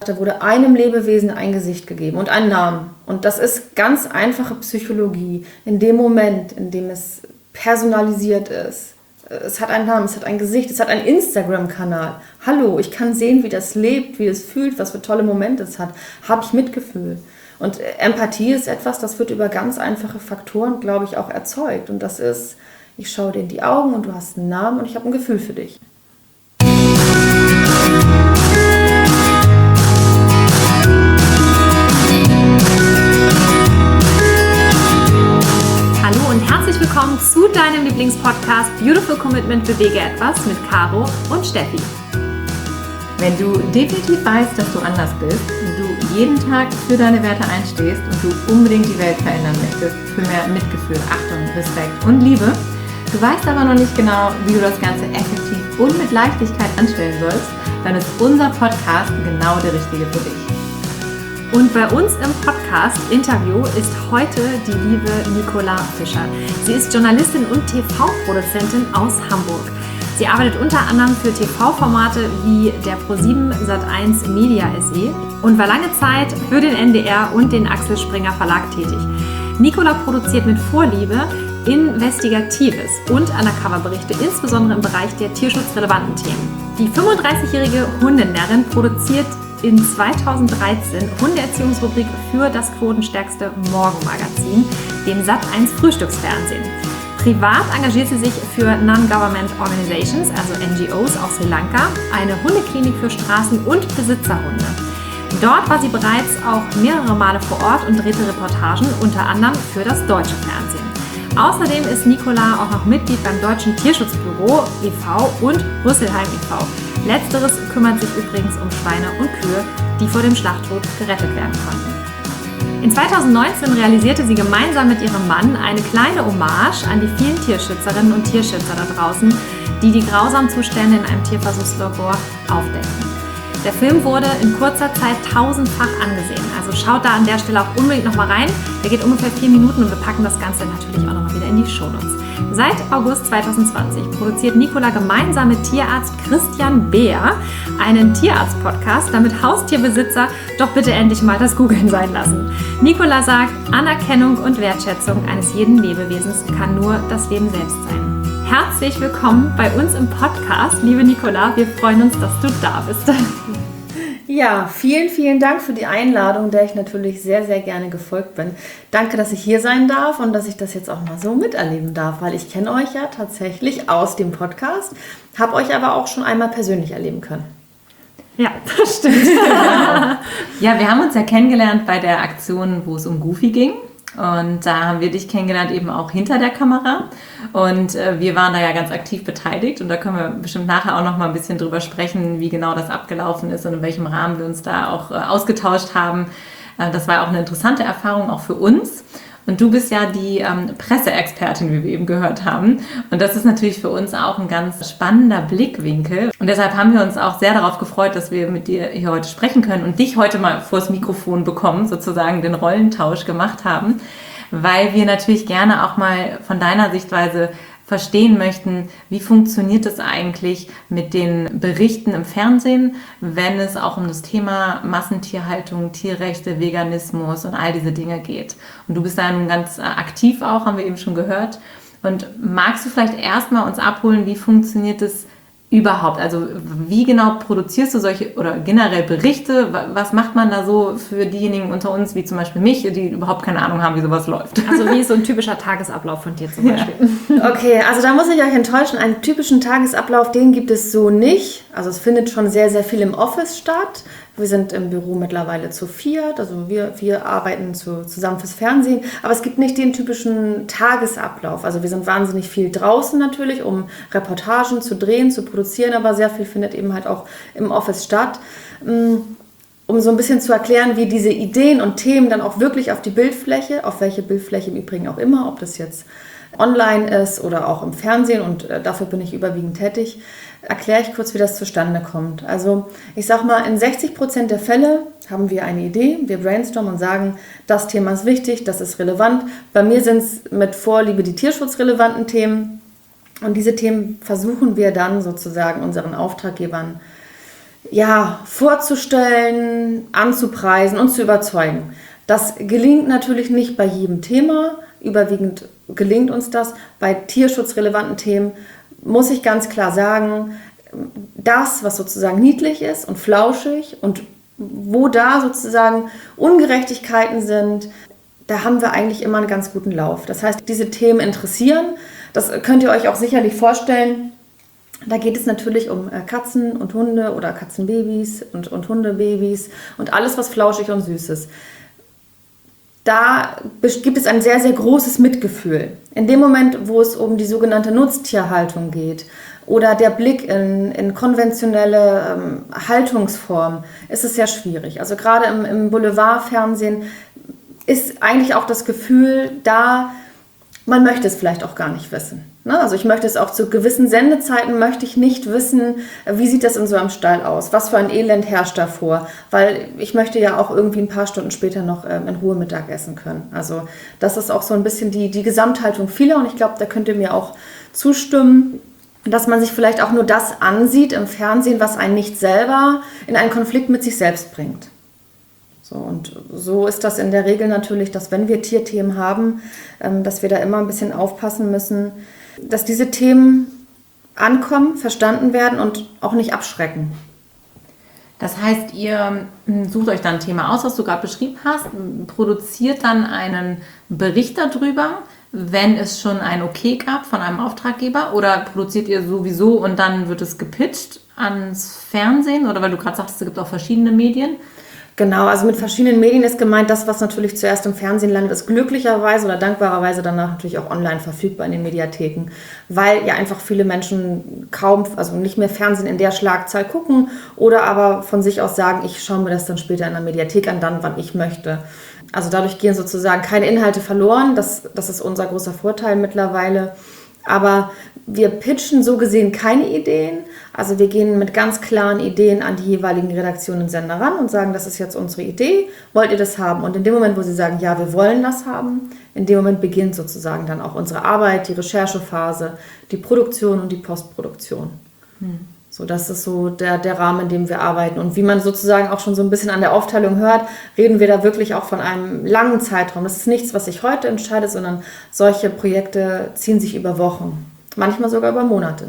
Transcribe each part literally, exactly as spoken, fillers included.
Da wurde einem Lebewesen ein Gesicht gegeben und einen Namen. Und das ist ganz einfache Psychologie. In dem Moment, in dem es personalisiert ist, es hat einen Namen, es hat ein Gesicht, es hat einen Instagram-Kanal. Hallo, ich kann sehen, wie das lebt, wie es fühlt, was für tolle Momente es hat. Habe ich Mitgefühl. Und Empathie ist etwas, das wird über ganz einfache Faktoren, glaube ich, auch erzeugt. Und das ist, ich schaue dir in die Augen und du hast einen Namen und ich habe ein Gefühl für dich. Hallo und herzlich willkommen zu deinem Lieblingspodcast Beautiful Commitment Bewege etwas mit Caro und Steffi. Wenn du definitiv weißt, dass du anders bist und du jeden Tag für deine Werte einstehst und du unbedingt die Welt verändern möchtest, für mehr Mitgefühl, Achtung, Respekt und Liebe, du weißt aber noch nicht genau, wie du das Ganze effektiv und mit Leichtigkeit anstellen sollst, dann ist unser Podcast genau der richtige für dich. Und bei uns im Podcast-Interview ist heute die liebe Nicola Fischer. Sie ist Journalistin und T V-Produzentin aus Hamburg. Sie arbeitet unter anderem für T V-Formate wie der ProSieben Sat eins Media S E und war lange Zeit für den N D R und den Axel Springer Verlag tätig. Nicola produziert mit Vorliebe Investigatives und Undercover-Berichte, insbesondere im Bereich der tierschutzrelevanten Themen. Die fünfunddreißigjährige Hundenärrin produziert in zweitausenddreizehn Hundeerziehungsrubrik für das quotenstärkste Morgenmagazin, dem Sat eins Frühstücksfernsehen. Privat engagiert sie sich für Non-Government Organizations, also N G Os aus Sri Lanka, eine Hundeklinik für Straßen- und Besitzerhunde. Dort war sie bereits auch mehrere Male vor Ort und drehte Reportagen, unter anderem für das deutsche Fernsehen. Außerdem ist Nicola auch noch Mitglied beim Deutschen Tierschutzbüro e V und Rüsselheim e V. Letzteres kümmert sich übrigens um Schweine und Kühe, die vor dem Schlachttod gerettet werden konnten. In zweitausendneunzehn realisierte sie gemeinsam mit ihrem Mann eine kleine Hommage an die vielen Tierschützerinnen und Tierschützer da draußen, die die grausamen Zustände in einem Tierversuchslabor aufdecken. Der Film wurde in kurzer Zeit tausendfach angesehen, also schaut da an der Stelle auch unbedingt nochmal rein. Der geht ungefähr vier Minuten und wir packen das Ganze natürlich auch nochmal wieder in die Shownotes. Seit August zweitausendzwanzig produziert Nicola gemeinsam mit Tierarzt Christian Beer einen Tierarzt-Podcast, damit Haustierbesitzer doch bitte endlich mal das Googeln sein lassen. Nicola sagt, Anerkennung und Wertschätzung eines jeden Lebewesens kann nur das Leben selbst sein. Herzlich willkommen bei uns im Podcast, liebe Nicola. Wir freuen uns, dass du da bist. Ja, vielen, vielen Dank für die Einladung, der ich natürlich sehr, sehr gerne gefolgt bin. Danke, dass ich hier sein darf und dass ich das jetzt auch mal so miterleben darf, weil ich kenne euch ja tatsächlich aus dem Podcast, habe euch aber auch schon einmal persönlich erleben können. Ja, das stimmt. Ja, wir haben uns ja kennengelernt bei der Aktion, wo es um Goofy ging. Und da haben wir dich kennengelernt, eben auch hinter der Kamera. Und äh, wir waren da ja ganz aktiv beteiligt. Und da können wir bestimmt nachher auch noch mal ein bisschen drüber sprechen, wie genau das abgelaufen ist und in welchem Rahmen wir uns da auch äh, ausgetauscht haben. Äh, das war auch eine interessante Erfahrung, auch für uns. Und du bist ja die ähm, Presseexpertin, wie wir eben gehört haben. Und das ist natürlich für uns auch ein ganz spannender Blickwinkel. Und deshalb haben wir uns auch sehr darauf gefreut, dass wir mit dir hier heute sprechen können und dich heute mal vors Mikrofon bekommen, sozusagen den Rollentausch gemacht haben, weil wir natürlich gerne auch mal von deiner Sichtweise verstehen möchten, wie funktioniert es eigentlich mit den Berichten im Fernsehen, wenn es auch um das Thema Massentierhaltung, Tierrechte, Veganismus und all diese Dinge geht. Und du bist da nun ganz aktiv auch, haben wir eben schon gehört. Und magst du vielleicht erstmal uns abholen, wie funktioniert es überhaupt? Also wie genau produzierst du solche oder generell Berichte? Was macht man da so für diejenigen unter uns, wie zum Beispiel mich, die überhaupt keine Ahnung haben, wie sowas läuft? Also wie ist so ein typischer Tagesablauf von dir zum Beispiel? Ja. Okay, also da muss ich euch enttäuschen. Einen typischen Tagesablauf, den gibt es so nicht. Also es findet schon sehr, sehr viel im Office statt. Wir sind im Büro mittlerweile zu viert, also wir, wir arbeiten zu, zusammen fürs Fernsehen, aber es gibt nicht den typischen Tagesablauf. Also wir sind wahnsinnig viel draußen natürlich, um Reportagen zu drehen, zu produzieren, aber sehr viel findet eben halt auch im Office statt. Um so ein bisschen zu erklären, wie diese Ideen und Themen dann auch wirklich auf die Bildfläche, auf welche Bildfläche im Übrigen auch immer, ob das jetzt online ist oder auch im Fernsehen, und dafür bin ich überwiegend tätig, erkläre ich kurz, wie das zustande kommt. Also ich sag mal, in sechzig Prozent der Fälle haben wir eine Idee, wir brainstormen und sagen, das Thema ist wichtig, das ist relevant. Bei mir sind es mit Vorliebe die tierschutzrelevanten Themen, und diese Themen versuchen wir dann sozusagen unseren Auftraggebern ja, vorzustellen, anzupreisen und zu überzeugen. Das gelingt natürlich nicht bei jedem Thema. Überwiegend gelingt uns das. Bei tierschutzrelevanten Themen muss ich ganz klar sagen, das, was sozusagen niedlich ist und flauschig und wo da sozusagen Ungerechtigkeiten sind, da haben wir eigentlich immer einen ganz guten Lauf. Das heißt, diese Themen interessieren. Das könnt ihr euch auch sicherlich vorstellen. Da geht es natürlich um Katzen und Hunde oder Katzenbabys und, und Hundebabys und alles, was flauschig und süß ist. Da gibt es ein sehr, sehr großes Mitgefühl. In dem Moment, wo es um die sogenannte Nutztierhaltung geht oder der Blick in, in konventionelle ähm, Haltungsformen, ist es sehr schwierig. Also gerade im, im Boulevardfernsehen ist eigentlich auch das Gefühl da, man möchte es vielleicht auch gar nicht wissen. Ne? Also ich möchte es auch zu gewissen Sendezeiten, möchte ich nicht wissen, wie sieht das in so einem Stall aus, was für ein Elend herrscht davor, weil ich möchte ja auch irgendwie ein paar Stunden später noch ähm, in Ruhe Mittag essen können. Also das ist auch so ein bisschen die, die Gesamthaltung vieler und ich glaube, da könnt ihr mir auch zustimmen, dass man sich vielleicht auch nur das ansieht im Fernsehen, was einen nicht selber in einen Konflikt mit sich selbst bringt. So, und so ist das in der Regel natürlich, dass wenn wir Tierthemen haben, ähm, dass wir da immer ein bisschen aufpassen müssen, dass diese Themen ankommen, verstanden werden und auch nicht abschrecken. Das heißt, ihr sucht euch dann ein Thema aus, was du gerade beschrieben hast, produziert dann einen Bericht darüber, wenn es schon ein Okay gab von einem Auftraggeber, oder produziert ihr sowieso und dann wird es gepitcht ans Fernsehen, oder weil du gerade sagtest, es gibt auch verschiedene Medien? Genau, also mit verschiedenen Medien ist gemeint, das, was natürlich zuerst im Fernsehen landet, ist glücklicherweise oder dankbarerweise danach natürlich auch online verfügbar in den Mediatheken, weil ja einfach viele Menschen kaum, also nicht mehr Fernsehen in der Schlagzahl gucken oder aber von sich aus sagen, ich schaue mir das dann später in der Mediathek an, dann, wann ich möchte. Also dadurch gehen sozusagen keine Inhalte verloren, das, das ist unser großer Vorteil mittlerweile. Aber wir pitchen so gesehen keine Ideen. Also wir gehen mit ganz klaren Ideen an die jeweiligen Redaktionen und Sender ran und sagen, das ist jetzt unsere Idee, wollt ihr das haben? Und in dem Moment, wo sie sagen, ja, wir wollen das haben, in dem Moment beginnt sozusagen dann auch unsere Arbeit, die Recherchephase, die Produktion und die Postproduktion. Hm. So, das ist so der, der Rahmen, in dem wir arbeiten. Und wie man sozusagen auch schon so ein bisschen an der Aufteilung hört, reden wir da wirklich auch von einem langen Zeitraum. Das ist nichts, was sich heute entscheidet, sondern solche Projekte ziehen sich über Wochen, manchmal sogar über Monate.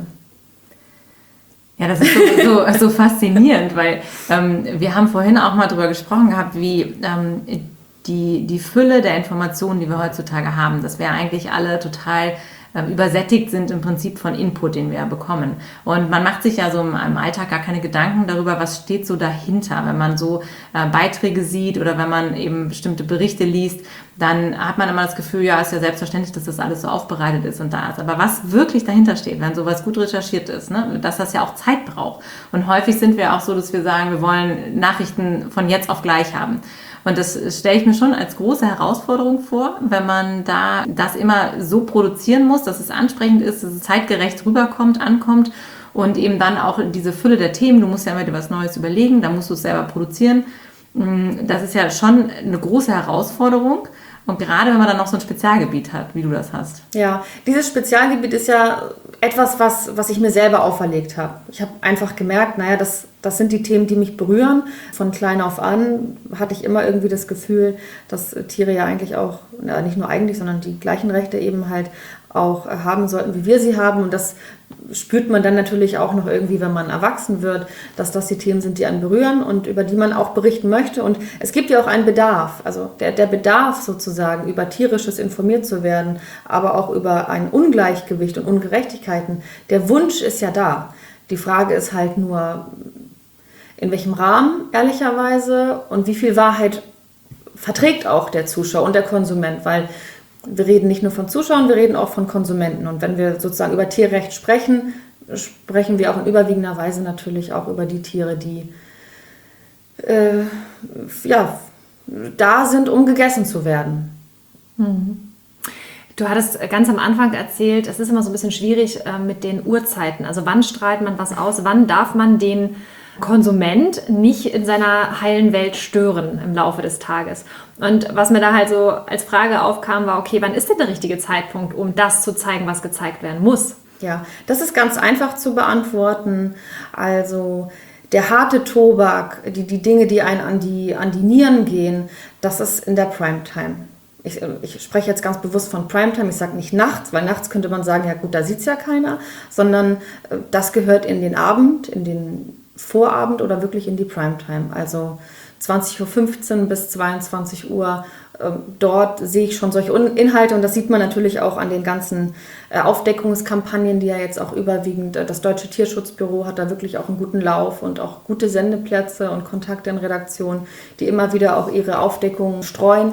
Ja, das ist so, so, so faszinierend, weil ähm, wir haben vorhin auch mal drüber gesprochen gehabt, wie ähm, die, die Fülle der Informationen, die wir heutzutage haben, dass wir eigentlich alle total übersättigt sind im Prinzip von Input, den wir bekommen. Und man macht sich ja so im Alltag gar keine Gedanken darüber, was steht so dahinter. Wenn man so äh, Beiträge sieht oder wenn man eben bestimmte Berichte liest, dann hat man immer das Gefühl, ja, ist ja selbstverständlich, dass das alles so aufbereitet ist und da ist. Aber was wirklich dahinter steht, wenn sowas gut recherchiert ist, ne, dass das ja auch Zeit braucht. Und häufig sind wir auch so, dass wir sagen, wir wollen Nachrichten von jetzt auf gleich haben. Und das stelle ich mir schon als große Herausforderung vor, wenn man da das immer so produzieren muss, dass es ansprechend ist, dass es zeitgerecht rüberkommt, ankommt und eben dann auch diese Fülle der Themen. Du musst ja immer dir was Neues überlegen, da musst du es selber produzieren. Das ist ja schon eine große Herausforderung. Und gerade wenn man dann noch so ein Spezialgebiet hat, wie du das hast. Ja, dieses Spezialgebiet ist ja etwas, was, was ich mir selber auferlegt habe. Ich habe einfach gemerkt, naja, das, das sind die Themen, die mich berühren. Von klein auf an hatte ich immer irgendwie das Gefühl, dass Tiere ja eigentlich auch, ja, nicht nur eigentlich, sondern die gleichen Rechte eben halt auch haben sollten, wie wir sie haben. Und das spürt man dann natürlich auch noch irgendwie, wenn man erwachsen wird, dass das die Themen sind, die einen berühren und über die man auch berichten möchte. Und es gibt ja auch einen Bedarf, also der, der Bedarf sozusagen, über Tierisches informiert zu werden, aber auch über ein Ungleichgewicht und Ungerechtigkeiten. Der Wunsch ist ja da. Die Frage ist halt nur, in welchem Rahmen, ehrlicherweise, und wie viel Wahrheit verträgt auch der Zuschauer und der Konsument, weil wir reden nicht nur von Zuschauern, wir reden auch von Konsumenten. Und wenn wir sozusagen über Tierrecht sprechen, sprechen wir auch in überwiegender Weise natürlich auch über die Tiere, die äh, ja, da sind, um gegessen zu werden. Mhm. Du hattest ganz am Anfang erzählt, es ist immer so ein bisschen schwierig äh, mit den Uhrzeiten. Also wann strahlt man was aus, wann darf man den Konsument nicht in seiner heilen Welt stören im Laufe des Tages. Und was mir da halt so als Frage aufkam, war, okay, wann ist denn der richtige Zeitpunkt, um das zu zeigen, was gezeigt werden muss? Ja, das ist ganz einfach zu beantworten. Also der harte Tobak, die, die Dinge, die einen an die, an die Nieren gehen, das ist in der Primetime. Ich, ich spreche jetzt ganz bewusst von Primetime, ich sage nicht nachts, weil nachts könnte man sagen, ja gut, da sieht es ja keiner, sondern das gehört in den Abend, in den Vorabend oder wirklich in die Primetime. Also zwanzig Uhr fünfzehn bis zweiundzwanzig Uhr, äh, dort sehe ich schon solche Inhalte und das sieht man natürlich auch an den ganzen äh, Aufdeckungskampagnen, die ja jetzt auch überwiegend, äh, das Deutsche Tierschutzbüro hat da wirklich auch einen guten Lauf und auch gute Sendeplätze und Kontakte in Redaktionen, die immer wieder auch ihre Aufdeckungen streuen.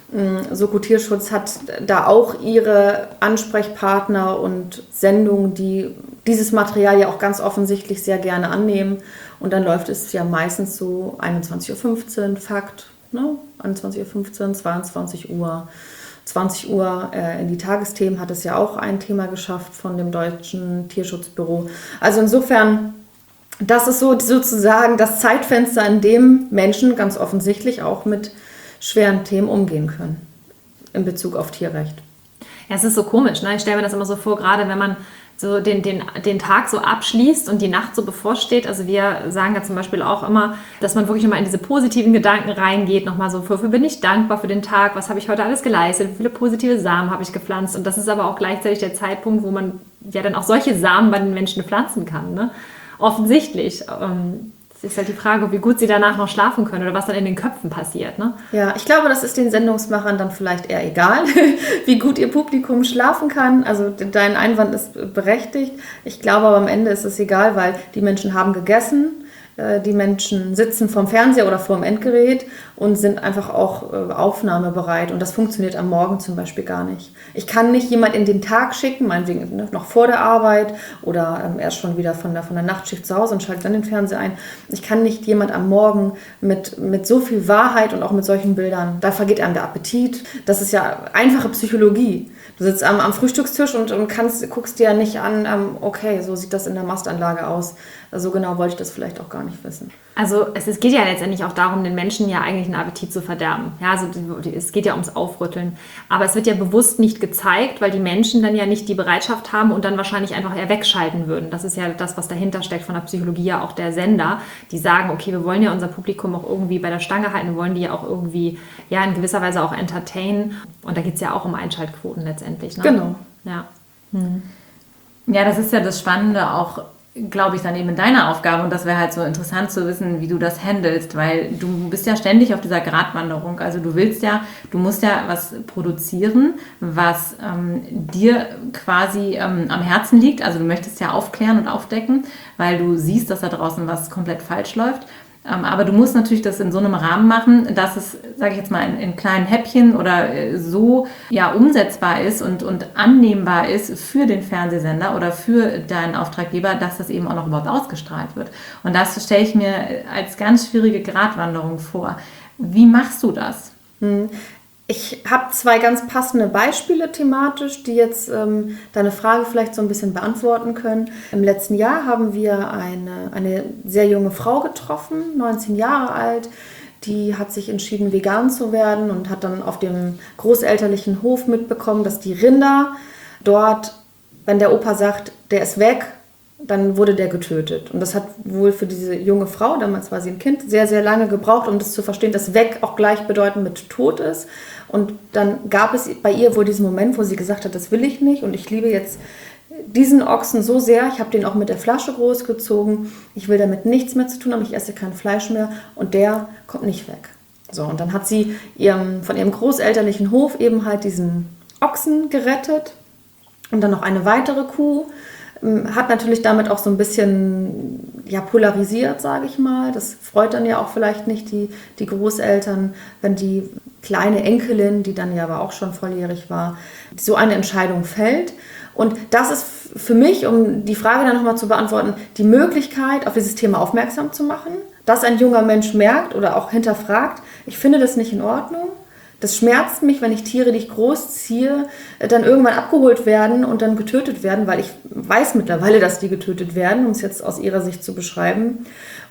Soko Tierschutz hat da auch ihre Ansprechpartner und Sendungen, die dieses Material ja auch ganz offensichtlich sehr gerne annehmen. Und dann läuft es ja meistens so einundzwanzig Uhr fünfzehn, Fakt, ne? einundzwanzig Uhr fünfzehn, zweiundzwanzig Uhr, zwanzig Uhr äh, in die Tagesthemen hat es ja auch ein Thema geschafft von dem Deutschen Tierschutzbüro. Also insofern, das ist so sozusagen das Zeitfenster, in dem Menschen ganz offensichtlich auch mit schweren Themen umgehen können in Bezug auf Tierrecht. Ja, es ist so komisch, ne? Ich stelle mir das immer so vor, gerade wenn man so den, den, den Tag so abschließt und die Nacht so bevorsteht. Also wir sagen ja zum Beispiel auch immer, dass man wirklich nochmal in diese positiven Gedanken reingeht, nochmal so, wofür bin ich dankbar für den Tag, was habe ich heute alles geleistet, wie viele positive Samen habe ich gepflanzt. Und das ist aber auch gleichzeitig der Zeitpunkt, wo man ja dann auch solche Samen bei den Menschen pflanzen kann, ne? Offensichtlich. Ähm, Es ist halt die Frage, wie gut sie danach noch schlafen können oder was dann in den Köpfen passiert. Ne? Ja, ich glaube, das ist den Sendungsmachern dann vielleicht eher egal, wie gut ihr Publikum schlafen kann. Also dein Einwand ist berechtigt. Ich glaube aber am Ende ist es egal, weil die Menschen haben gegessen. Die Menschen sitzen vorm Fernseher oder vorm Endgerät und sind einfach auch aufnahmebereit. Und das funktioniert am Morgen zum Beispiel gar nicht. Ich kann nicht jemand in den Tag schicken, meinetwegen noch vor der Arbeit oder erst schon wieder von der, von der Nachtschicht zu Hause und schalte dann den Fernseher ein. Ich kann nicht jemand am Morgen mit, mit so viel Wahrheit und auch mit solchen Bildern, da vergeht einem der Appetit. Das ist ja einfache Psychologie. Du sitzt am, am Frühstückstisch und, und kannst, guckst dir nicht an, ähm, okay, so sieht das in der Mastanlage aus. So genau wollte ich das vielleicht auch gar nicht wissen. Also es, es geht ja letztendlich auch darum, den Menschen ja eigentlich einen Appetit zu verderben. Ja, also die, es geht ja ums Aufrütteln. Aber es wird ja bewusst nicht gezeigt, weil die Menschen dann ja nicht die Bereitschaft haben und dann wahrscheinlich einfach eher wegschalten würden. Das ist ja das, was dahinter steckt von der Psychologie, ja auch der Sender. Die sagen, okay, wir wollen ja unser Publikum auch irgendwie bei der Stange halten, wir wollen die ja auch irgendwie ja in gewisser Weise auch entertainen. Und da geht es ja auch um Einschaltquoten letztendlich. Ne? Genau. Ja. Hm. Ja, das ist ja das Spannende auch, glaube ich, dann eben in deiner Aufgabe und das wäre halt so interessant zu wissen, wie du das handelst, weil du bist ja ständig auf dieser Gratwanderung, also du willst ja, du musst ja was produzieren, was ähm, dir quasi ähm, am Herzen liegt, also du möchtest ja aufklären und aufdecken, weil du siehst, dass da draußen was komplett falsch läuft. Ähm, aber du musst natürlich das in so einem Rahmen machen, dass es, sage ich jetzt mal, in, in kleinen Häppchen oder äh, so ja, umsetzbar ist und, und annehmbar ist für den Fernsehsender oder für deinen Auftraggeber, dass das eben auch noch überhaupt ausgestrahlt wird. Und das stelle ich mir als ganz schwierige Gratwanderung vor. Wie machst du das? Hm. Ich habe zwei ganz passende Beispiele thematisch, die jetzt ähm, deine Frage vielleicht so ein bisschen beantworten können. Im letzten Jahr haben wir eine, eine sehr junge Frau getroffen, neunzehn Jahre alt. Die hat sich entschieden, vegan zu werden und hat dann auf dem großelterlichen Hof mitbekommen, dass die Rinder dort, wenn der Opa sagt, der ist weg, dann wurde der getötet. Und das hat wohl für diese junge Frau, damals war sie ein Kind, sehr, sehr lange gebraucht, um das zu verstehen, dass weg auch gleichbedeutend mit Tod ist. Und dann gab es bei ihr wohl diesen Moment, wo sie gesagt hat, das will ich nicht und ich liebe jetzt diesen Ochsen so sehr, ich habe den auch mit der Flasche großgezogen, ich will damit nichts mehr zu tun haben, ich esse kein Fleisch mehr und der kommt nicht weg. So, und dann hat sie ihrem, von ihrem großelterlichen Hof eben halt diesen Ochsen gerettet und dann noch eine weitere Kuh. Hat natürlich damit auch so ein bisschen ja, polarisiert, sage ich mal. Das freut dann ja auch vielleicht nicht die, die Großeltern, wenn die kleine Enkelin, die dann ja aber auch schon volljährig war, so eine Entscheidung fällt. Und das ist für mich, um die Frage dann nochmal zu beantworten, die Möglichkeit, auf dieses Thema aufmerksam zu machen, dass ein junger Mensch merkt oder auch hinterfragt, ich finde das nicht in Ordnung. Das schmerzt mich, wenn ich Tiere, die ich großziehe, dann irgendwann abgeholt werden und dann getötet werden, weil ich weiß mittlerweile, dass die getötet werden, um es jetzt aus ihrer Sicht zu beschreiben.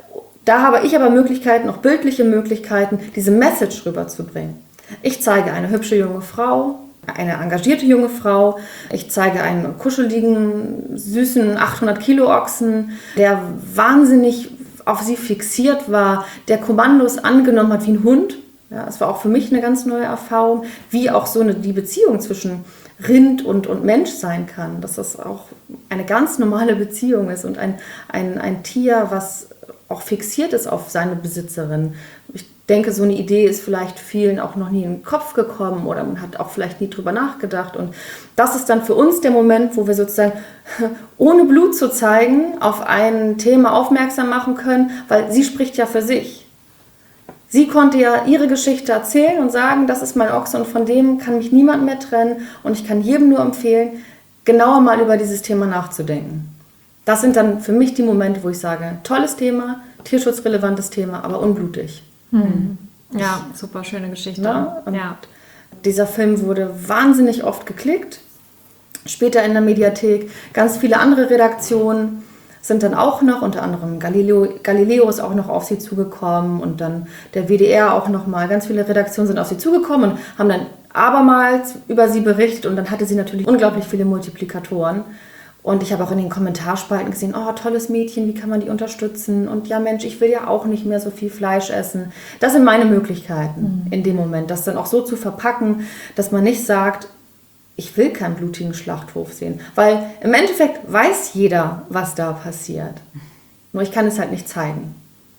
Da habe ich aber Möglichkeiten, auch bildliche Möglichkeiten, diese Message rüberzubringen. Ich zeige eine hübsche junge Frau, eine engagierte junge Frau. Ich zeige einen kuscheligen, süßen achthundert Kilo Ochsen, der wahnsinnig auf sie fixiert war, der Kommandos angenommen hat wie ein Hund. Ja, es war auch für mich eine ganz neue Erfahrung, wie auch so eine, die Beziehung zwischen Rind und, und Mensch sein kann. Dass das auch eine ganz normale Beziehung ist und ein, ein, ein Tier, was auch fixiert ist auf seine Besitzerin. Ich denke, so eine Idee ist vielleicht vielen auch noch nie in den Kopf gekommen oder man hat auch vielleicht nie drüber nachgedacht. Und das ist dann für uns der Moment, wo wir sozusagen ohne Blut zu zeigen auf ein Thema aufmerksam machen können, weil sie spricht ja für sich. Sie konnte ja ihre Geschichte erzählen und sagen, das ist mein Ochse und von dem kann mich niemand mehr trennen und ich kann jedem nur empfehlen, genauer mal über dieses Thema nachzudenken. Das sind dann für mich die Momente, wo ich sage, tolles Thema, tierschutzrelevantes Thema, aber unblutig. Hm. Ja, super schöne Geschichte. Ne? Ja. Dieser Film wurde wahnsinnig oft geklickt. Später in der Mediathek ganz viele andere Redaktionen sind dann auch noch, unter anderem Galileo, Galileo ist auch noch auf sie zugekommen und dann der W D R auch noch mal. Ganz viele Redaktionen sind auf sie zugekommen und haben dann abermals über sie berichtet und dann hatte sie natürlich unglaublich viele Multiplikatoren. Und ich habe auch in den Kommentarspalten gesehen, oh, tolles Mädchen, wie kann man die unterstützen? Und ja, Mensch, ich will ja auch nicht mehr so viel Fleisch essen. Das sind meine Möglichkeiten mhm. in dem Moment, das dann auch so zu verpacken, dass man nicht sagt, ich will keinen blutigen Schlachthof sehen. Weil im Endeffekt weiß jeder, was da passiert. Nur ich kann es halt nicht zeigen.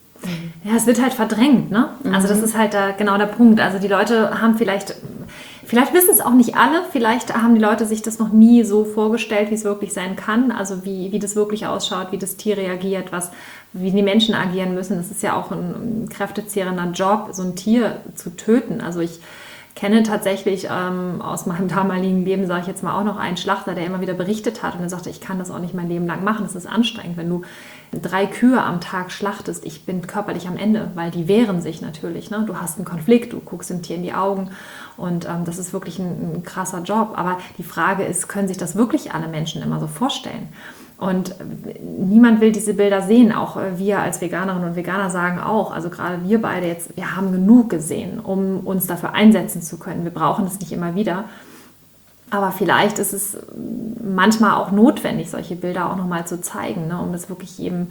Ja, es wird halt verdrängt, ne? Mhm. Also das ist halt da genau der Punkt. Also die Leute haben vielleicht... Vielleicht wissen es auch nicht alle, vielleicht haben die Leute sich das noch nie so vorgestellt, wie es wirklich sein kann, also wie, wie das wirklich ausschaut, wie das Tier reagiert, was, wie die Menschen agieren müssen. Das ist ja auch ein, ein kräftezehrender Job, so ein Tier zu töten. Also ich kenne tatsächlich ähm, aus meinem damaligen Leben, sage ich jetzt mal, auch noch einen Schlachter, der immer wieder berichtet hat und er sagte, ich kann das auch nicht mein Leben lang machen, das ist anstrengend, wenn du drei Kühe am Tag schlachtest, ich bin körperlich am Ende, weil die wehren sich natürlich. Ne? Du hast einen Konflikt, du guckst dem Tier in die Augen und ähm, das ist wirklich ein, ein krasser Job. Aber die Frage ist, können sich das wirklich alle Menschen immer so vorstellen? Und niemand will diese Bilder sehen, auch wir als Veganerinnen und Veganer sagen auch, also gerade wir beide jetzt, wir haben genug gesehen, um uns dafür einsetzen zu können. Wir brauchen es nicht immer wieder. Aber vielleicht ist es manchmal auch notwendig, solche Bilder auch nochmal zu zeigen, ne, um das wirklich jedem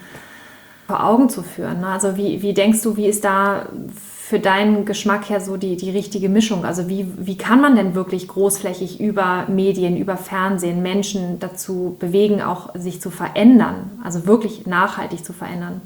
vor Augen zu führen. Ne? Also wie, wie denkst du, wie ist da für deinen Geschmack her so die, die richtige Mischung? Also wie, wie kann man denn wirklich großflächig über Medien, über Fernsehen Menschen dazu bewegen, auch sich zu verändern, also wirklich nachhaltig zu verändern?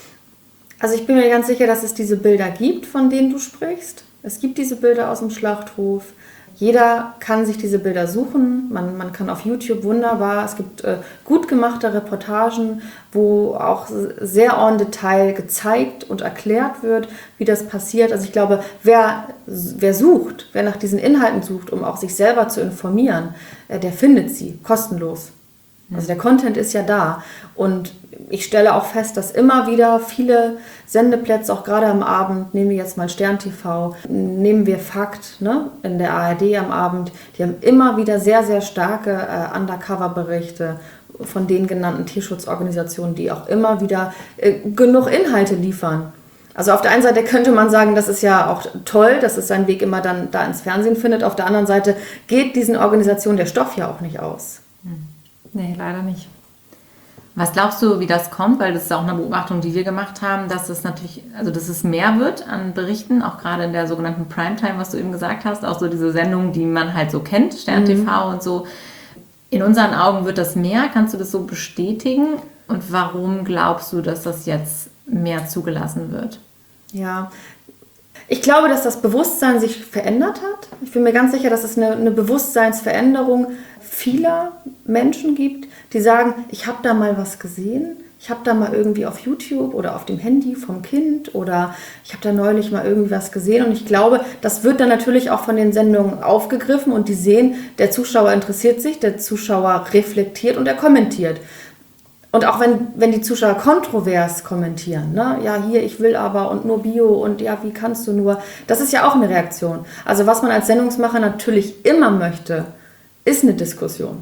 Also ich bin mir ganz sicher, dass es diese Bilder gibt, von denen du sprichst. Es gibt diese Bilder aus dem Schlachthof. Jeder kann sich diese Bilder suchen, man, man kann auf YouTube wunderbar, es gibt äh, gut gemachte Reportagen, wo auch sehr en Detail gezeigt und erklärt wird, wie das passiert. Also ich glaube, wer, wer sucht, wer nach diesen Inhalten sucht, um auch sich selber zu informieren, äh, der findet sie kostenlos. Also der Content ist ja da und ich stelle auch fest, dass immer wieder viele Sendeplätze, auch gerade am Abend, nehmen wir jetzt mal Stern T V, nehmen wir Fakt, ne, in der A R D am Abend, die haben immer wieder sehr, sehr starke äh, Undercover-Berichte von den genannten Tierschutzorganisationen, die auch immer wieder äh, genug Inhalte liefern. Also auf der einen Seite könnte man sagen, das ist ja auch toll, dass es seinen Weg immer dann da ins Fernsehen findet. Auf der anderen Seite geht diesen Organisationen der Stoff ja auch nicht aus. Nee, leider nicht. Was glaubst du, wie das kommt? Weil das ist auch eine Beobachtung, die wir gemacht haben, dass es natürlich, also dass es mehr wird an Berichten, auch gerade in der sogenannten Primetime, was du eben gesagt hast, auch so diese Sendungen, die man halt so kennt, Stern T V mhm. und so. In unseren Augen wird das mehr. Kannst du das so bestätigen? Und warum glaubst du, dass das jetzt mehr zugelassen wird? Ja, ich glaube, dass das Bewusstsein sich verändert hat. Ich bin mir ganz sicher, dass es eine, eine Bewusstseinsveränderung vieler Menschen gibt, die sagen, ich habe da mal was gesehen, ich habe da mal irgendwie auf YouTube oder auf dem Handy vom Kind oder ich habe da neulich mal irgendwie was gesehen und ich glaube, das wird dann natürlich auch von den Sendungen aufgegriffen und die sehen, der Zuschauer interessiert sich, der Zuschauer reflektiert und er kommentiert. Und auch wenn, wenn die Zuschauer kontrovers kommentieren, ne? Ja, hier, ich will aber und nur Bio und ja, wie kannst du nur, das ist ja auch eine Reaktion. Also was man als Sendungsmacher natürlich immer möchte, ist eine Diskussion.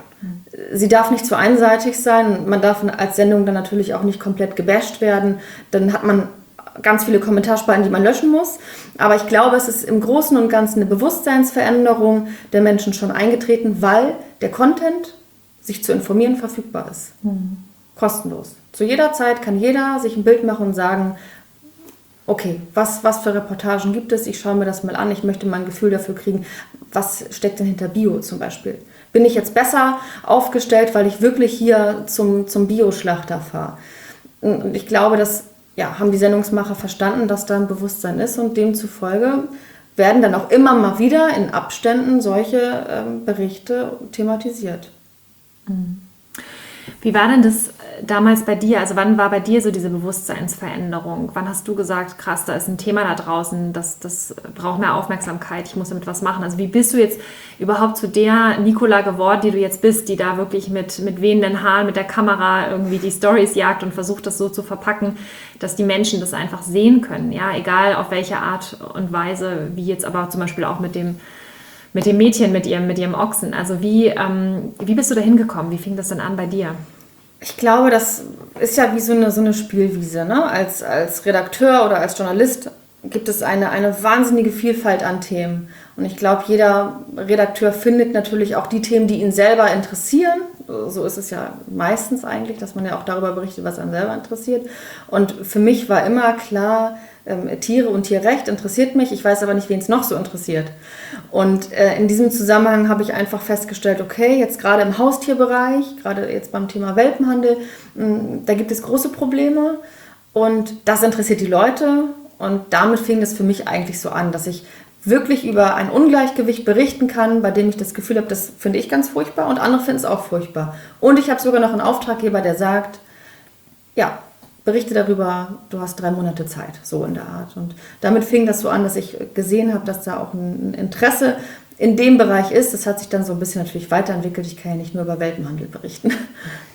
Sie darf nicht zu einseitig sein, man darf als Sendung dann natürlich auch nicht komplett gebasht werden, dann hat man ganz viele Kommentarspalten, die man löschen muss, aber ich glaube, es ist im Großen und Ganzen eine Bewusstseinsveränderung der Menschen schon eingetreten, weil der Content, sich zu informieren, verfügbar ist. Mhm. Kostenlos. Zu jeder Zeit kann jeder sich ein Bild machen und sagen, okay, was, was für Reportagen gibt es? Ich schaue mir das mal an. Ich möchte mal ein Gefühl dafür kriegen, was steckt denn hinter Bio zum Beispiel? Bin ich jetzt besser aufgestellt, weil ich wirklich hier zum, zum Bio-Schlachter fahre? Und ich glaube, das ja, haben die Sendungsmacher verstanden, dass da ein Bewusstsein ist und demzufolge werden dann auch immer mal wieder in Abständen solche ähm, Berichte thematisiert. Wie war denn das damals bei dir? Also wann war bei dir so diese Bewusstseinsveränderung? Wann hast du gesagt, krass, da ist ein Thema da draußen, das, das braucht mehr Aufmerksamkeit, ich muss damit was machen? Also wie bist du jetzt überhaupt zu der Nicola geworden, die du jetzt bist, die da wirklich mit, mit wehenden Haaren, mit der Kamera irgendwie die Storys jagt und versucht, das so zu verpacken, dass die Menschen das einfach sehen können? Ja, egal auf welche Art und Weise, wie jetzt aber zum Beispiel auch mit dem mit dem Mädchen, mit ihrem, mit ihrem Ochsen. Also wie, ähm, wie bist du da hingekommen? Wie fing das denn an bei dir? Ich glaube, das ist ja wie so eine, so eine Spielwiese. Ne? Als, als Redakteur oder als Journalist gibt es eine, eine wahnsinnige Vielfalt an Themen. Und ich glaube, jeder Redakteur findet natürlich auch die Themen, die ihn selber interessieren. So ist es ja meistens eigentlich, dass man ja auch darüber berichtet, was einen selber interessiert. Und für mich war immer klar, ähm, Tiere und Tierrecht interessiert mich. Ich weiß aber nicht, wen es noch so interessiert. Und äh, in diesem Zusammenhang habe ich einfach festgestellt, okay, jetzt gerade im Haustierbereich, gerade jetzt beim Thema Welpenhandel, mh, da gibt es große Probleme und das interessiert die Leute. Und damit fing es für mich eigentlich so an, dass ich wirklich über ein Ungleichgewicht berichten kann, bei dem ich das Gefühl habe, das finde ich ganz furchtbar und andere finden es auch furchtbar. Und ich habe sogar noch einen Auftraggeber, der sagt, ja, berichte darüber, du hast drei Monate Zeit, so in der Art. Und damit fing das so an, dass ich gesehen habe, dass da auch ein Interesse in dem Bereich ist. Das hat sich dann so ein bisschen natürlich weiterentwickelt. Ich kann ja nicht nur über Welpenhandel berichten. Ähm,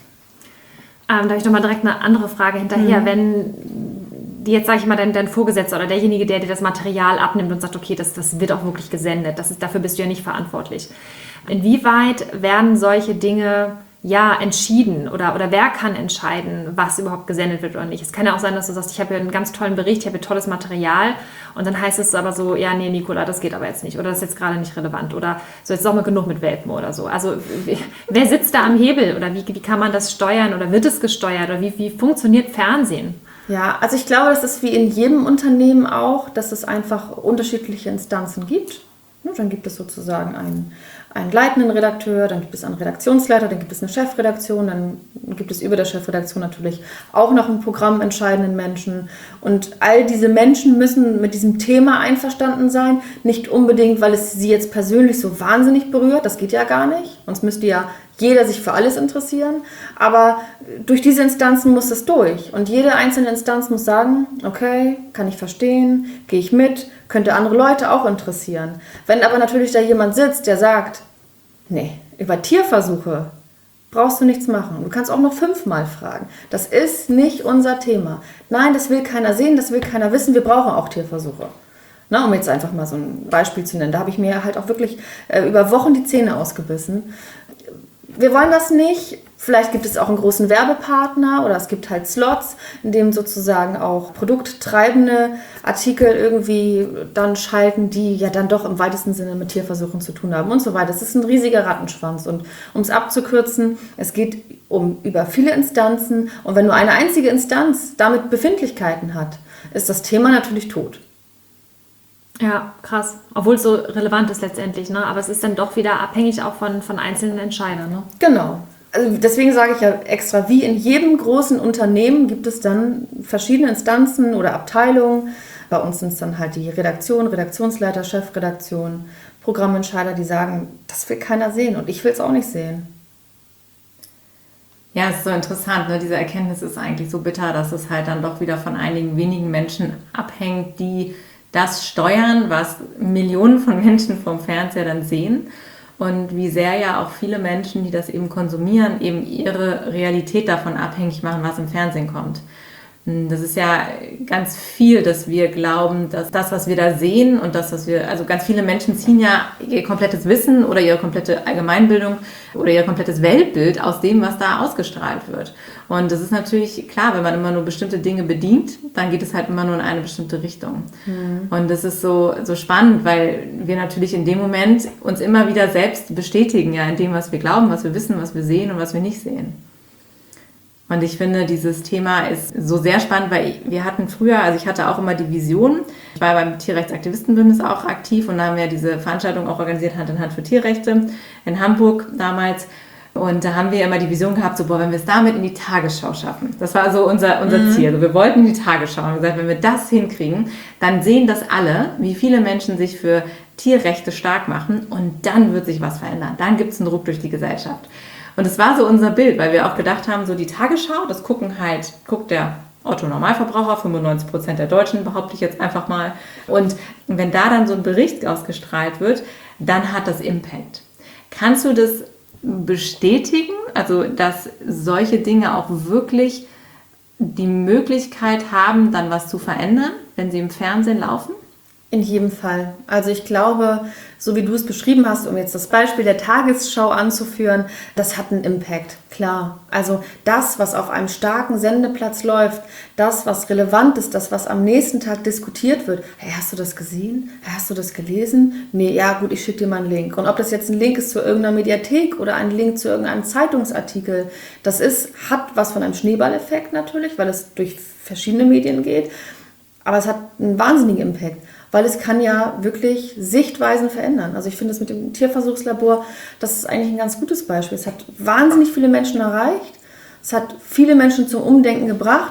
da habe ich nochmal direkt eine andere Frage hinterher. Mhm. Wenn die jetzt, sage ich mal, dein, dein Vorgesetzter oder derjenige, der dir das Material abnimmt und sagt, okay, das, das wird auch wirklich gesendet, das ist, dafür bist du ja nicht verantwortlich. Inwieweit werden solche Dinge ja entschieden oder, oder wer kann entscheiden, was überhaupt gesendet wird oder nicht? Es kann ja auch sein, dass du sagst, ich habe hier einen ganz tollen Bericht, ich habe hier tolles Material und dann heißt es aber so, ja, nee, Nicola, das geht aber jetzt nicht oder das ist jetzt gerade nicht relevant oder so, jetzt ist auch mal genug mit Welpen oder so. Also wer sitzt da am Hebel oder wie, wie kann man das steuern oder wird es gesteuert oder wie, wie funktioniert Fernsehen? Ja, also ich glaube, das ist wie in jedem Unternehmen auch, dass es einfach unterschiedliche Instanzen gibt. Dann gibt es sozusagen einen, einen leitenden Redakteur, dann gibt es einen Redaktionsleiter, dann gibt es eine Chefredaktion, dann gibt es über der Chefredaktion natürlich auch noch einen programmentscheidenden Menschen. Und all diese Menschen müssen mit diesem Thema einverstanden sein, nicht unbedingt, weil es sie jetzt persönlich so wahnsinnig berührt, das geht ja gar nicht, sonst müsste ja jeder sich für alles interessieren, aber durch diese Instanzen muss es durch und jede einzelne Instanz muss sagen, okay, kann ich verstehen, gehe ich mit, könnte andere Leute auch interessieren. Wenn aber natürlich da jemand sitzt, der sagt, nee, über Tierversuche brauchst du nichts machen, du kannst auch noch fünfmal fragen, das ist nicht unser Thema. Nein, das will keiner sehen, das will keiner wissen, wir brauchen auch Tierversuche. Na, um jetzt einfach mal so ein Beispiel zu nennen, da habe ich mir halt auch wirklich äh, über Wochen die Zähne ausgebissen. Wir wollen das nicht. Vielleicht gibt es auch einen großen Werbepartner oder es gibt halt Slots, in dem sozusagen auch produkttreibende Artikel irgendwie dann schalten, die ja dann doch im weitesten Sinne mit Tierversuchen zu tun haben und so weiter. Das ist ein riesiger Rattenschwanz und um es abzukürzen, es geht um über viele Instanzen und wenn nur eine einzige Instanz damit Befindlichkeiten hat, ist das Thema natürlich tot. Ja, krass. Obwohl es so relevant ist letztendlich, ne? Aber es ist dann doch wieder abhängig auch von, von einzelnen Entscheidern. Ne? Genau. Also deswegen sage ich ja extra, wie in jedem großen Unternehmen gibt es dann verschiedene Instanzen oder Abteilungen. Bei uns sind es dann halt die Redaktion, Redaktionsleiter, Chefredaktion, Programmentscheider, die sagen, das will keiner sehen und ich will es auch nicht sehen. Ja, es ist so interessant, ne? Diese Erkenntnis ist eigentlich so bitter, dass es halt dann doch wieder von einigen wenigen Menschen abhängt, die das steuern, was Millionen von Menschen vom Fernseher dann sehen und wie sehr ja auch viele Menschen, die das eben konsumieren, eben ihre Realität davon abhängig machen, was im Fernsehen kommt. Das ist ja ganz viel, dass wir glauben, dass das, was wir da sehen und das, was wir, also ganz viele Menschen ziehen ja ihr komplettes Wissen oder ihre komplette Allgemeinbildung oder ihr komplettes Weltbild aus dem, was da ausgestrahlt wird. Und das ist natürlich klar, wenn man immer nur bestimmte Dinge bedient, dann geht es halt immer nur in eine bestimmte Richtung. Mhm. Und das ist so, so spannend, weil wir natürlich in dem Moment uns immer wieder selbst bestätigen, ja, in dem, was wir glauben, was wir wissen, was wir sehen und was wir nicht sehen. Und ich finde, dieses Thema ist so sehr spannend, weil wir hatten früher, also ich hatte auch immer die Vision, ich war beim Tierrechtsaktivistenbündnis auch aktiv und da haben wir diese Veranstaltung auch organisiert, Hand in Hand für Tierrechte in Hamburg damals. Und da haben wir immer die Vision gehabt, so, boah, wenn wir es damit in die Tagesschau schaffen. Das war so unser, unser mhm. Ziel. Also wir wollten in die Tagesschau und haben gesagt, wenn wir das hinkriegen, dann sehen das alle, wie viele Menschen sich für Tierrechte stark machen und dann wird sich was verändern. Dann gibt es einen Druck durch die Gesellschaft. Und es war so unser Bild, weil wir auch gedacht haben, so die Tagesschau, das gucken halt, guckt der Otto-Normalverbraucher, fünfundneunzig Prozent der Deutschen, behaupte ich jetzt einfach mal. Und wenn da dann so ein Bericht ausgestrahlt wird, dann hat das Impact. Kannst du das bestätigen, also dass solche Dinge auch wirklich die Möglichkeit haben, dann was zu verändern, wenn sie im Fernsehen laufen? In jedem Fall. Also ich glaube, so wie du es beschrieben hast, um jetzt das Beispiel der Tagesschau anzuführen, das hat einen Impact, klar. Also das, was auf einem starken Sendeplatz läuft, das, was relevant ist, das, was am nächsten Tag diskutiert wird. Hey, hast du das gesehen? Hey, hast du das gelesen? Nee, ja gut, ich schicke dir mal einen Link. Und ob das jetzt ein Link ist zu irgendeiner Mediathek oder ein Link zu irgendeinem Zeitungsartikel, das ist, hat was von einem Schneeballeffekt natürlich, weil es durch verschiedene Medien geht. Aber es hat einen wahnsinnigen Impact, weil es kann ja wirklich Sichtweisen verändern. Also ich finde das mit dem Tierversuchslabor, das ist eigentlich ein ganz gutes Beispiel. Es hat wahnsinnig viele Menschen erreicht, es hat viele Menschen zum Umdenken gebracht,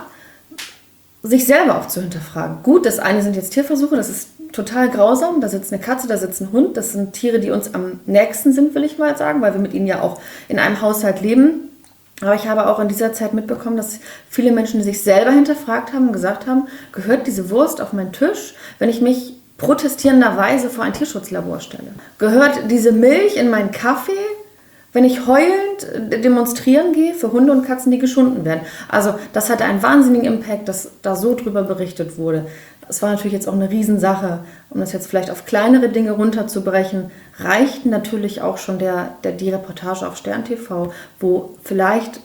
sich selber auch zu hinterfragen. Gut, das eine sind jetzt Tierversuche, das ist total grausam, da sitzt eine Katze, da sitzt ein Hund, das sind Tiere, die uns am nächsten sind, will ich mal sagen, weil wir mit ihnen ja auch in einem Haushalt leben. Aber ich habe auch in dieser Zeit mitbekommen, dass viele Menschen sich selber hinterfragt haben und gesagt haben, gehört diese Wurst auf meinen Tisch, wenn ich mich protestierenderweise vor ein Tierschutzlabor stelle? Gehört diese Milch in meinen Kaffee, wenn ich heulend demonstrieren gehe für Hunde und Katzen, die geschunden werden? Also das hatte einen wahnsinnigen Impact, dass da so drüber berichtet wurde. Das war natürlich jetzt auch eine Riesensache, um das jetzt vielleicht auf kleinere Dinge runterzubrechen, reicht natürlich auch schon der, der, die Reportage auf Stern T V, wo vielleicht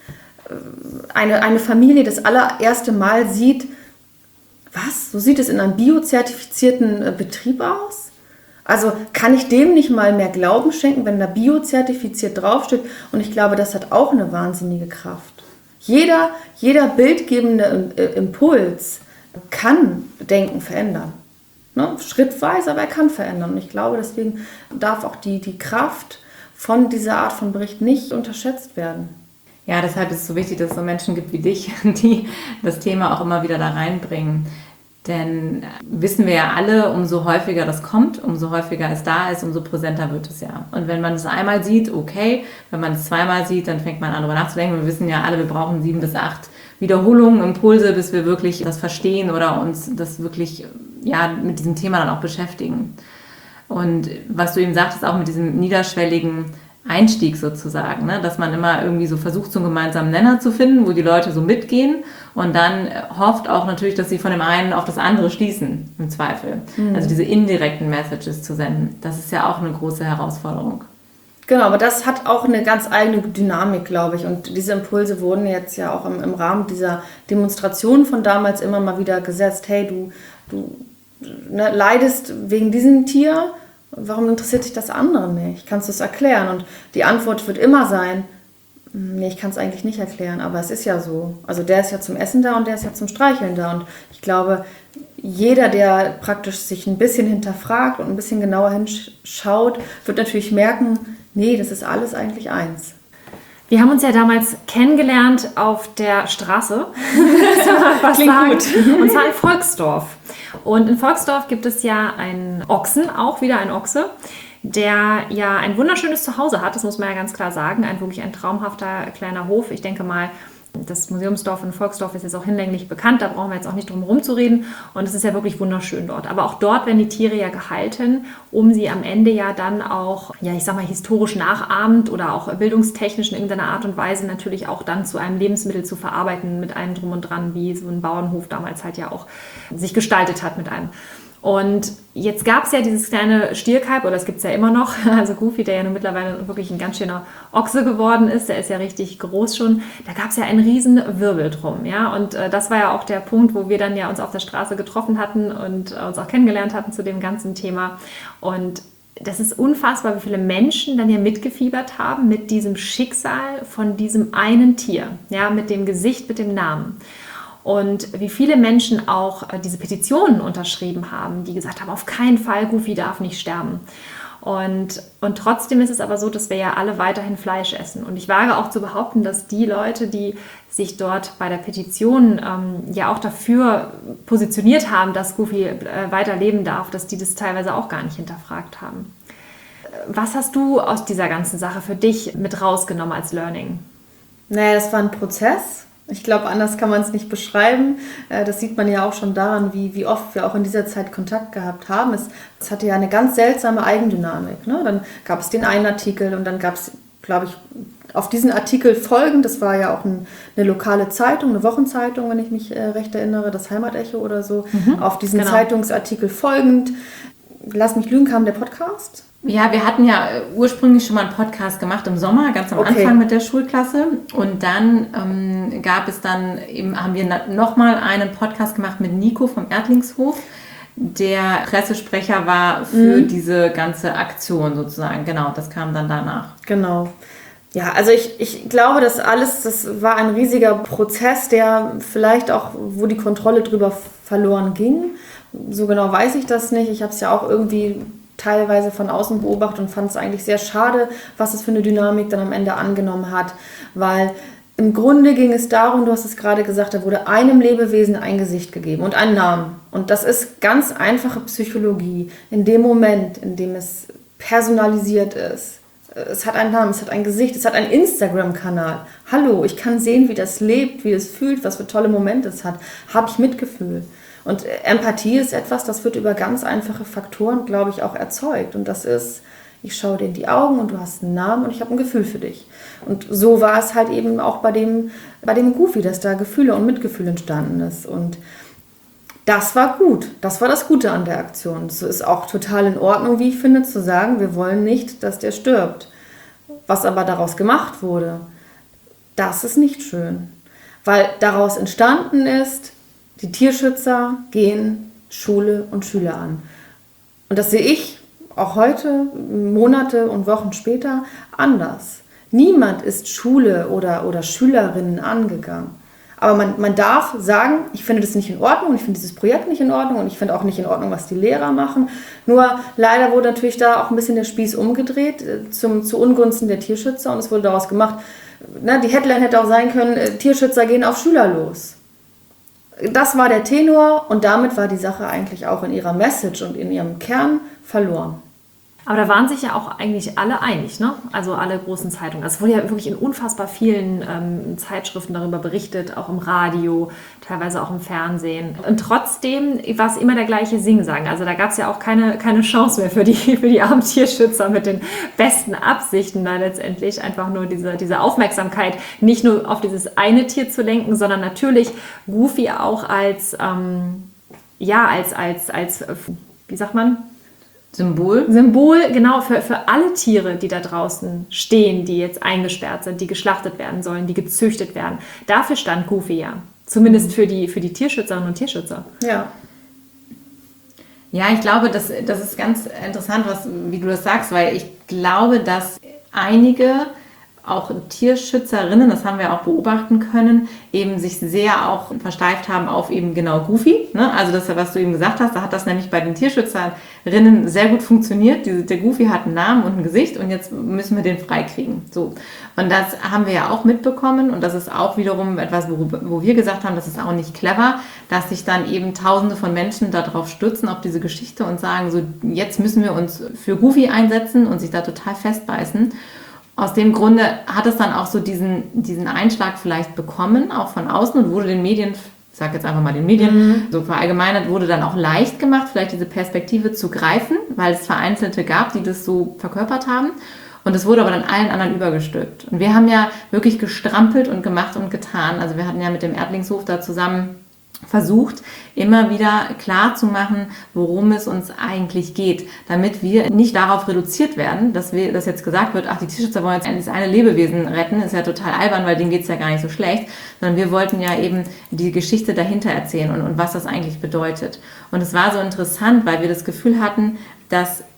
eine, eine Familie das allererste Mal sieht, was, so sieht es in einem biozertifizierten Betrieb aus? Also kann ich dem nicht mal mehr Glauben schenken, wenn da biozertifiziert draufsteht? Und ich glaube, das hat auch eine wahnsinnige Kraft. Jeder, jeder bildgebende Impuls kann Denken verändern. Ne? Schrittweise, aber er kann verändern. Und ich glaube, deswegen darf auch die, die Kraft von dieser Art von Bericht nicht unterschätzt werden. Ja, deshalb ist es so wichtig, dass es so Menschen gibt wie dich, die das Thema auch immer wieder da reinbringen. Denn wissen wir ja alle, umso häufiger das kommt, umso häufiger es da ist, umso präsenter wird es ja. Und wenn man es einmal sieht, okay. Wenn man es zweimal sieht, dann fängt man an, darüber nachzudenken. Wir wissen ja alle, wir brauchen sieben bis acht Wiederholungen, Impulse, bis wir wirklich das verstehen oder uns das wirklich ja, mit diesem Thema dann auch beschäftigen. Und was du eben sagtest, auch mit diesem niederschwelligen Einstieg sozusagen, ne? Dass man immer irgendwie so versucht, so einen gemeinsamen Nenner zu finden, wo die Leute so mitgehen und dann hofft auch natürlich, dass sie von dem einen auf das andere schließen, im Zweifel. Mhm. Also diese indirekten Messages zu senden, das ist ja auch eine große Herausforderung. Genau, aber das hat auch eine ganz eigene Dynamik, glaube ich. Und diese Impulse wurden jetzt ja auch im, im Rahmen dieser Demonstration von damals immer mal wieder gesetzt. Hey, du, du ne, leidest wegen diesem Tier, warum interessiert dich das andere nicht? Kannst du es erklären? Und die Antwort wird immer sein, nee, ich kann es eigentlich nicht erklären, aber es ist ja so. Also der ist ja zum Essen da und der ist ja zum Streicheln da. Und ich glaube, jeder, der praktisch sich ein bisschen hinterfragt und ein bisschen genauer hinschaut, wird natürlich merken, nee, das ist alles eigentlich eins. Wir haben uns ja damals kennengelernt auf der Straße. Was Klingt sagen. Gut. Und zwar in Volksdorf. Und in Volksdorf gibt es ja einen Ochsen, auch wieder ein Ochse, der ja ein wunderschönes Zuhause hat, das muss man ja ganz klar sagen. Ein wirklich ein traumhafter kleiner Hof. Ich denke mal, das Museumsdorf in Volksdorf ist jetzt auch hinlänglich bekannt, da brauchen wir jetzt auch nicht drum herum zu reden. Und es ist ja wirklich wunderschön dort. Aber auch dort werden die Tiere ja gehalten, um sie am Ende ja dann auch, ja ich sag mal, historisch nachahmend oder auch bildungstechnisch in irgendeiner Art und Weise natürlich auch dann zu einem Lebensmittel zu verarbeiten mit allem drum und dran, wie so ein Bauernhof damals halt ja auch sich gestaltet hat mit einem. Und jetzt gab es ja dieses kleine Stierkalb, oder es gibt es ja immer noch, also Goofy, der ja nun mittlerweile wirklich ein ganz schöner Ochse geworden ist, der ist ja richtig groß schon, da gab es ja einen riesen Wirbel drum, ja, und äh, das war ja auch der Punkt, wo wir dann ja uns auf der Straße getroffen hatten und äh, uns auch kennengelernt hatten zu dem ganzen Thema. Und das ist unfassbar, wie viele Menschen dann hier mitgefiebert haben mit diesem Schicksal von diesem einen Tier, ja, mit dem Gesicht, mit dem Namen. Und wie viele Menschen auch diese Petitionen unterschrieben haben, die gesagt haben, auf keinen Fall, Goofy darf nicht sterben. Und, und trotzdem ist es aber so, dass wir ja alle weiterhin Fleisch essen. Und ich wage auch zu behaupten, dass die Leute, die sich dort bei der Petition ähm, ja auch dafür positioniert haben, dass Goofy äh, weiterleben darf, dass die das teilweise auch gar nicht hinterfragt haben. Was hast du aus dieser ganzen Sache für dich mit rausgenommen als Learning? Naja, das war ein Prozess. Ich glaube, anders kann man es nicht beschreiben. Das sieht man ja auch schon daran, wie, wie oft wir auch in dieser Zeit Kontakt gehabt haben. Es, es hatte ja eine ganz seltsame Eigendynamik. Ne? Dann gab es den einen Artikel und dann gab es, glaube ich, auf diesen Artikel folgend, das war ja auch ein, eine lokale Zeitung, eine Wochenzeitung, wenn ich mich äh, recht erinnere, das Heimatecho oder so, mhm, auf diesen genau. Zeitungsartikel folgend. Lass mich lügen, kam der Podcast. Ja, wir hatten ja ursprünglich schon mal einen Podcast gemacht im Sommer, ganz am okay. Anfang mit der Schulklasse. Und dann ähm, gab es dann eben, haben wir nochmal einen Podcast gemacht mit Nico vom Erdlingshof, der Pressesprecher war für mhm. diese ganze Aktion sozusagen. Genau, das kam dann danach. Genau. Ja, also ich, ich glaube, das alles, das war ein riesiger Prozess, der vielleicht auch, wo die Kontrolle drüber verloren ging. So genau weiß ich das nicht. Ich habe es ja auch irgendwie teilweise von außen beobachtet und fand es eigentlich sehr schade, was es für eine Dynamik dann am Ende angenommen hat, weil im Grunde ging es darum, du hast es gerade gesagt, da wurde einem Lebewesen ein Gesicht gegeben und einen Namen. Und das ist ganz einfache Psychologie. In dem Moment, in dem es personalisiert ist, es hat einen Namen, es hat ein Gesicht, es hat einen Instagram-Kanal. Hallo, ich kann sehen, wie das lebt, wie es fühlt, was für tolle Momente es hat. Habe ich Mitgefühl. Und Empathie ist etwas, das wird über ganz einfache Faktoren, glaube ich, auch erzeugt. Und das ist, ich schaue dir in die Augen und du hast einen Namen und ich habe ein Gefühl für dich. Und so war es halt eben auch bei dem, bei dem Goofy, dass da Gefühle und Mitgefühl entstanden ist. Und das war gut. Das war das Gute an der Aktion. Es ist auch total in Ordnung, wie ich finde, zu sagen, wir wollen nicht, dass der stirbt. Was aber daraus gemacht wurde, das ist nicht schön. Weil daraus entstanden ist, die Tierschützer gehen Schule und Schüler an. Und das sehe ich auch heute, Monate und Wochen später, anders. Niemand ist Schule oder, oder Schülerinnen angegangen. Aber man, man darf sagen, ich finde das nicht in Ordnung und ich finde dieses Projekt nicht in Ordnung und ich finde auch nicht in Ordnung, was die Lehrer machen. Nur leider wurde natürlich da auch ein bisschen der Spieß umgedreht zum, zu Ungunsten der Tierschützer und es wurde daraus gemacht, na, die Headline hätte auch sein können, Tierschützer gehen auf Schüler los. Das war der Tenor und damit war die Sache eigentlich auch in ihrer Message und in ihrem Kern verloren. Aber da waren sich ja auch eigentlich alle einig, ne? Also alle großen Zeitungen. Also es wurde ja wirklich in unfassbar vielen ähm, Zeitschriften darüber berichtet, auch im Radio, teilweise auch im Fernsehen. Und trotzdem war es immer der gleiche Singsang. Also da gab es ja auch keine, keine Chance mehr für die, für die armen Tierschützer mit den besten Absichten, da letztendlich einfach nur diese, diese Aufmerksamkeit nicht nur auf dieses eine Tier zu lenken, sondern natürlich Goofy auch als, ähm, ja, als, als, als, wie sagt man? Symbol? Symbol, genau, für, für alle Tiere, die da draußen stehen, die jetzt eingesperrt sind, die geschlachtet werden sollen, die gezüchtet werden. Dafür stand Goofy ja. Zumindest für die, für die Tierschützerinnen und Tierschützer. Ja. Ja, ich glaube, das, das ist ganz interessant, was, wie du das sagst, weil ich glaube, dass einige, auch Tierschützerinnen, das haben wir auch beobachten können, eben sich sehr auch versteift haben auf eben genau Goofy. Ne? Also das, was du eben gesagt hast, da hat das nämlich bei den Tierschützerinnen sehr gut funktioniert. Die, der Goofy hat einen Namen und ein Gesicht und jetzt müssen wir den freikriegen. So. Und das haben wir ja auch mitbekommen und das ist auch wiederum etwas, wo, wo wir gesagt haben, das ist auch nicht clever, dass sich dann eben Tausende von Menschen darauf stürzen, auf diese Geschichte und sagen, so jetzt müssen wir uns für Goofy einsetzen und sich da total festbeißen. Aus dem Grunde hat es dann auch so diesen, diesen Einschlag vielleicht bekommen, auch von außen und wurde den Medien, ich sage jetzt einfach mal den Medien, mhm. so verallgemeinert, wurde dann auch leicht gemacht, vielleicht diese Perspektive zu greifen, weil es Vereinzelte gab, die das so verkörpert haben. Und es wurde aber dann allen anderen übergestülpt. Und wir haben ja wirklich gestrampelt und gemacht und getan. Also wir hatten ja mit dem Erdlingshof da zusammen versucht, immer wieder klar zu machen, worum es uns eigentlich geht, damit wir nicht darauf reduziert werden, dass wir, dass jetzt gesagt wird, ach, die Tierschützer wollen jetzt endlich eine Lebewesen retten, ist ja total albern, weil denen geht's ja gar nicht so schlecht, sondern wir wollten ja eben die Geschichte dahinter erzählen und, und was das eigentlich bedeutet. Und es war so interessant, weil wir das Gefühl hatten, dass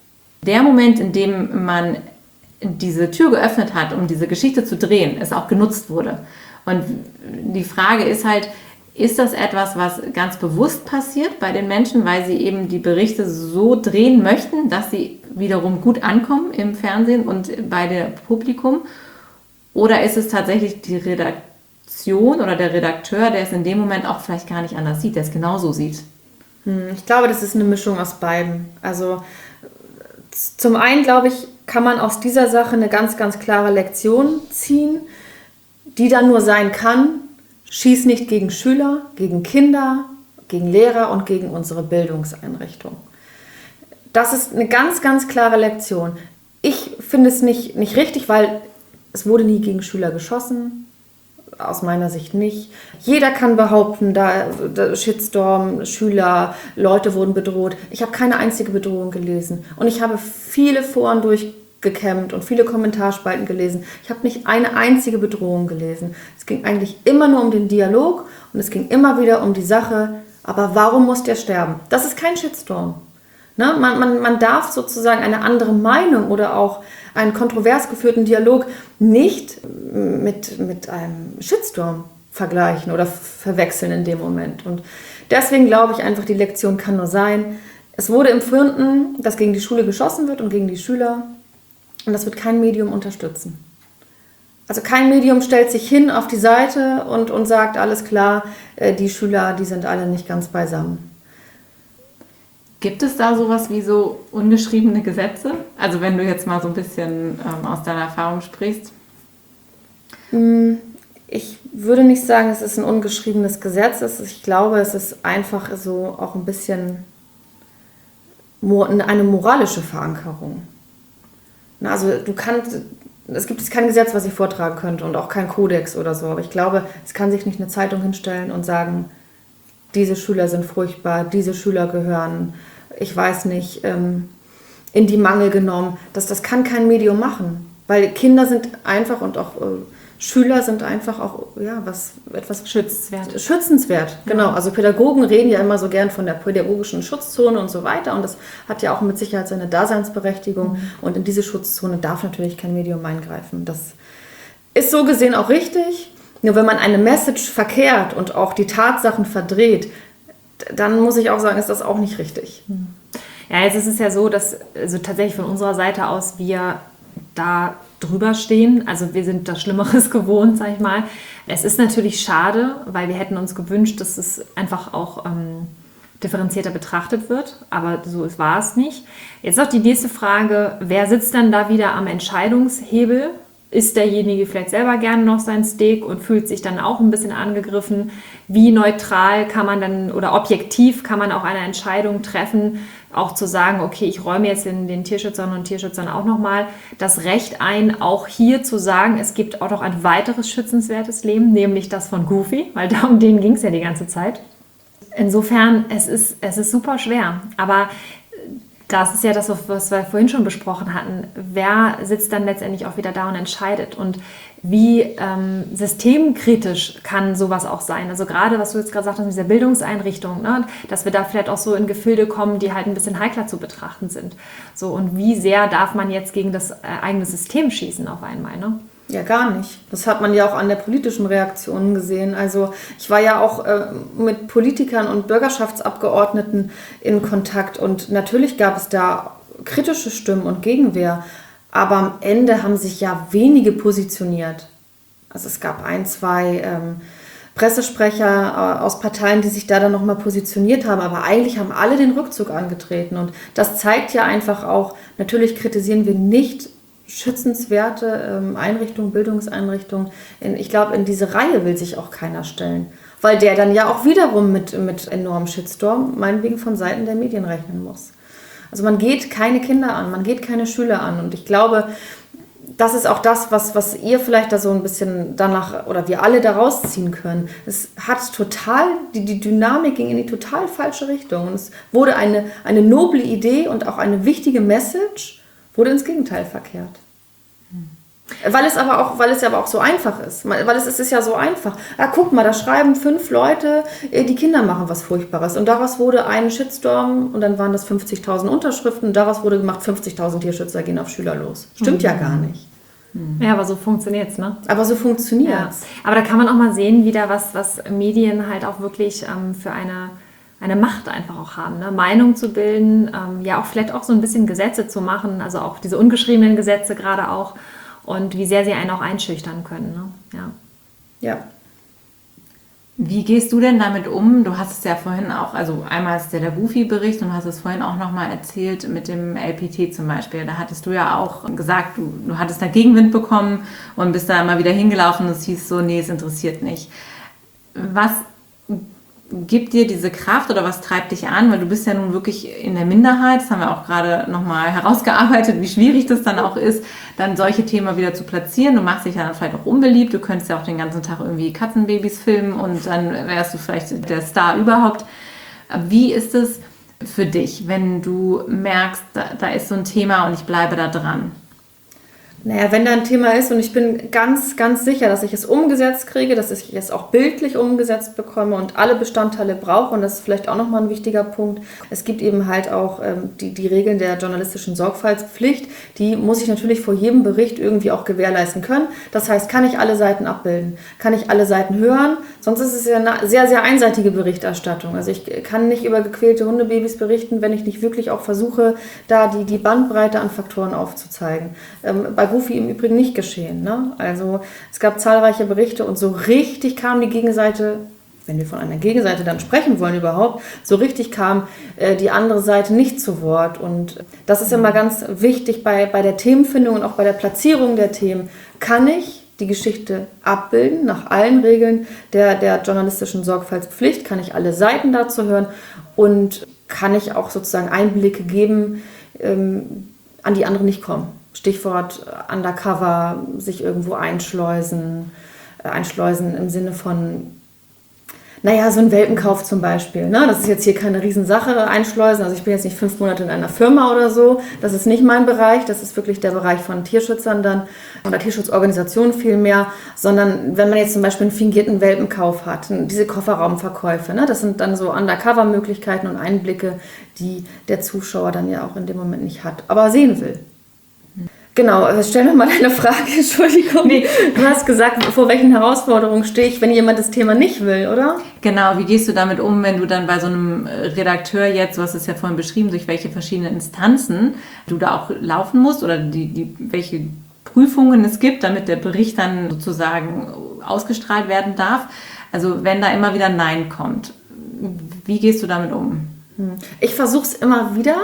Der Moment, in dem man diese Tür geöffnet hat, um diese Geschichte zu drehen, es auch genutzt wurde. Und die Frage ist halt, ist das etwas, was ganz bewusst passiert bei den Menschen, weil sie eben die Berichte so drehen möchten, dass sie wiederum gut ankommen im Fernsehen und bei dem Publikum? Oder ist es tatsächlich die Redaktion oder der Redakteur, der es in dem Moment auch vielleicht gar nicht anders sieht, der es genauso sieht? Ich glaube, das ist eine Mischung aus beiden. Also zum einen, glaube ich, kann man aus dieser Sache eine ganz, ganz klare Lektion ziehen, die dann nur sein kann: Schieß nicht gegen Schüler, gegen Kinder, gegen Lehrer und gegen unsere Bildungseinrichtung. Das ist eine ganz, ganz klare Lektion. Ich finde es nicht, nicht richtig, weil es wurde nie gegen Schüler geschossen. Aus meiner Sicht nicht. Jeder kann behaupten, da, da Shitstorm, Schüler, Leute wurden bedroht. Ich habe keine einzige Bedrohung gelesen. Und ich habe viele Foren durchgekämmt und viele Kommentarspalten gelesen. Ich habe nicht eine einzige Bedrohung gelesen. Es ging eigentlich immer nur um den Dialog und es ging immer wieder um die Sache, aber warum muss der sterben? Das ist kein Shitstorm. Ne? Man, man, man darf sozusagen eine andere Meinung oder auch einen kontrovers geführten Dialog nicht mit, mit einem Shitstorm vergleichen oder verwechseln in dem Moment. Und deswegen glaube ich einfach, die Lektion kann nur sein, es wurde empfunden, dass gegen die Schule geschossen wird und gegen die Schüler, und das wird kein Medium unterstützen. Also kein Medium stellt sich hin auf die Seite und, und sagt, alles klar, die Schüler, die sind alle nicht ganz beisammen. Gibt es da sowas wie so ungeschriebene Gesetze? Also wenn du jetzt mal so ein bisschen ähm, aus deiner Erfahrung sprichst. Ich würde nicht sagen, es ist ein ungeschriebenes Gesetz. Ich glaube, es ist einfach so auch ein bisschen eine moralische Verankerung. Also du kannst, es gibt kein Gesetz, was ich vortragen könnte und auch kein Kodex oder so. Aber ich glaube, es kann sich nicht eine Zeitung hinstellen und sagen, diese Schüler sind furchtbar, diese Schüler gehören, ich weiß nicht, ähm, in die Mangel genommen. Das, das kann kein Medium machen, weil Kinder sind einfach und auch äh, Schüler sind einfach auch ja, was, etwas schützenswert. Schützenswert, genau. Also Pädagogen reden ja immer so gern von der pädagogischen Schutzzone und so weiter und das hat ja auch mit Sicherheit seine Daseinsberechtigung, mhm. Und in diese Schutzzone darf natürlich kein Medium eingreifen. Das ist so gesehen auch richtig. Nur wenn man eine Message verkehrt und auch die Tatsachen verdreht, dann muss ich auch sagen, ist das auch nicht richtig. Ja, jetzt ist es ja so, dass also tatsächlich von unserer Seite aus wir da drüber stehen. Also wir sind das Schlimmeres gewohnt, sag ich mal. Es ist natürlich schade, weil wir hätten uns gewünscht, dass es einfach auch ähm, differenzierter betrachtet wird. Aber so war es nicht. Jetzt noch die nächste Frage, wer sitzt dann da wieder am Entscheidungshebel? Ist derjenige vielleicht selber gerne noch sein Steak und fühlt sich dann auch ein bisschen angegriffen? Wie neutral kann man dann oder objektiv kann man auch eine Entscheidung treffen, auch zu sagen, okay, ich räume jetzt den, den Tierschützern und Tierschützern auch nochmal das Recht ein, auch hier zu sagen, es gibt auch noch ein weiteres schützenswertes Leben, nämlich das von Goofy, weil darum denen ging es ja die ganze Zeit. Insofern, es ist, es ist super schwer, aber das ist ja das, was wir vorhin schon besprochen hatten. Wer sitzt dann letztendlich auch wieder da und entscheidet? Und wie ähm, systemkritisch kann sowas auch sein? Also gerade, was du jetzt gerade gesagt hast, mit dieser Bildungseinrichtung, ne? Dass wir da vielleicht auch so in Gefilde kommen, die halt ein bisschen heikler zu betrachten sind. So, und wie sehr darf man jetzt gegen das äh, eigene System schießen auf einmal, ne? Ja, gar nicht. Das hat man ja auch an der politischen Reaktion gesehen. Also ich war ja auch äh, mit Politikern und Bürgerschaftsabgeordneten in Kontakt und natürlich gab es da kritische Stimmen und Gegenwehr, aber am Ende haben sich ja wenige positioniert. Also es gab ein, zwei ähm, Pressesprecher äh, aus Parteien, die sich da dann nochmal positioniert haben, aber eigentlich haben alle den Rückzug angetreten und das zeigt ja einfach auch, natürlich kritisieren wir nicht schützenswerte ähm, Einrichtungen, Bildungseinrichtungen. In, ich glaube, in diese Reihe will sich auch keiner stellen, weil der dann ja auch wiederum mit, mit enormem Shitstorm, meinetwegen von Seiten der Medien rechnen muss. Also man geht keine Kinder an, man geht keine Schüler an und ich glaube, das ist auch das, was, was ihr vielleicht da so ein bisschen danach oder wir alle da rausziehen können. Es hat total, die, die Dynamik ging in die total falsche Richtung und es wurde eine, eine noble Idee und auch eine wichtige Message wurde ins Gegenteil verkehrt. Weil es aber auch, weil es aber auch so einfach ist. Weil es ist ja so einfach. Ah, guck mal, da schreiben fünf Leute, die Kinder machen was Furchtbares. Und daraus wurde ein Shitstorm und dann waren das fünfzigtausend Unterschriften und daraus wurde gemacht, fünfzigtausend Tierschützer gehen auf Schüler los. Stimmt mhm. ja gar nicht. Ja, aber so funktioniert's, ne? Aber so funktioniert's. Ja. Aber da kann man auch mal sehen, wieder was, was Medien halt auch wirklich ähm, für eine, eine Macht einfach auch haben, ne? Meinung zu bilden, ähm, ja auch vielleicht auch so ein bisschen Gesetze zu machen, also auch diese ungeschriebenen Gesetze gerade auch und wie sehr sie einen auch einschüchtern können, ne? Ja. Ja. Wie gehst du denn damit um? Du hast es ja vorhin auch, also einmal ist der, der Goofy-Bericht und du hast es vorhin auch nochmal erzählt mit dem L P T zum Beispiel. Da hattest du ja auch gesagt, du, du hattest da Gegenwind bekommen und bist da immer wieder hingelaufen und es hieß so, nee, es interessiert nicht. Was gibt dir diese Kraft oder was treibt dich an? Weil du bist ja nun wirklich in der Minderheit, das haben wir auch gerade nochmal herausgearbeitet, wie schwierig das dann auch ist, dann solche Themen wieder zu platzieren. Du machst dich ja dann vielleicht auch unbeliebt, du könntest ja auch den ganzen Tag irgendwie Katzenbabys filmen und dann wärst du vielleicht der Star überhaupt. Wie ist es für dich, wenn du merkst, da, da ist so ein Thema und ich bleibe da dran? Naja, wenn da ein Thema ist und ich bin ganz, ganz sicher, dass ich es umgesetzt kriege, dass ich es auch bildlich umgesetzt bekomme und alle Bestandteile brauche, und das ist vielleicht auch nochmal ein wichtiger Punkt, es gibt eben halt auch ähm, die, die Regeln der journalistischen Sorgfaltspflicht, die muss ich natürlich vor jedem Bericht irgendwie auch gewährleisten können. Das heißt, kann ich alle Seiten abbilden, kann ich alle Seiten hören, sonst ist es ja eine sehr, sehr einseitige Berichterstattung. Also ich kann nicht über gequälte Hundebabys berichten, wenn ich nicht wirklich auch versuche, da die, die Bandbreite an Faktoren aufzuzeigen. Ähm, bei Goofy im Übrigen nicht geschehen. Ne? Also es gab zahlreiche Berichte und so richtig kam die Gegenseite, wenn wir von einer Gegenseite dann sprechen wollen überhaupt, so richtig kam äh, die andere Seite nicht zu Wort. Und das ist immer ganz wichtig bei, bei der Themenfindung und auch bei der Platzierung der Themen. Kann ich die Geschichte abbilden nach allen Regeln der, der journalistischen Sorgfaltspflicht? Kann ich alle Seiten dazu hören? Und kann ich auch sozusagen Einblicke geben, ähm, an die andere nicht kommen? Stichwort Undercover, sich irgendwo einschleusen, äh, einschleusen im Sinne von, naja, so ein Welpenkauf zum Beispiel. Ne? Das ist jetzt hier keine Riesensache, einschleusen. Also ich bin jetzt nicht fünf Monate in einer Firma oder so. Das ist nicht mein Bereich. Das ist wirklich der Bereich von Tierschützern dann oder Tierschutzorganisationen vielmehr. Sondern wenn man jetzt zum Beispiel einen fingierten Welpenkauf hat, diese Kofferraumverkäufe, ne? Das sind dann so Undercover-Möglichkeiten und Einblicke, die der Zuschauer dann ja auch in dem Moment nicht hat, aber sehen will. Genau, stell mir mal deine Frage, Entschuldigung. Nee. Du hast gesagt, vor welchen Herausforderungen stehe ich, wenn jemand das Thema nicht will, oder? Genau, wie gehst du damit um, wenn du dann bei so einem Redakteur jetzt, du hast es ja vorhin beschrieben, durch welche verschiedenen Instanzen du da auch laufen musst oder die, die, welche Prüfungen es gibt, damit der Bericht dann sozusagen ausgestrahlt werden darf. Also wenn da immer wieder Nein kommt, wie gehst du damit um? Ich versuche es immer wieder.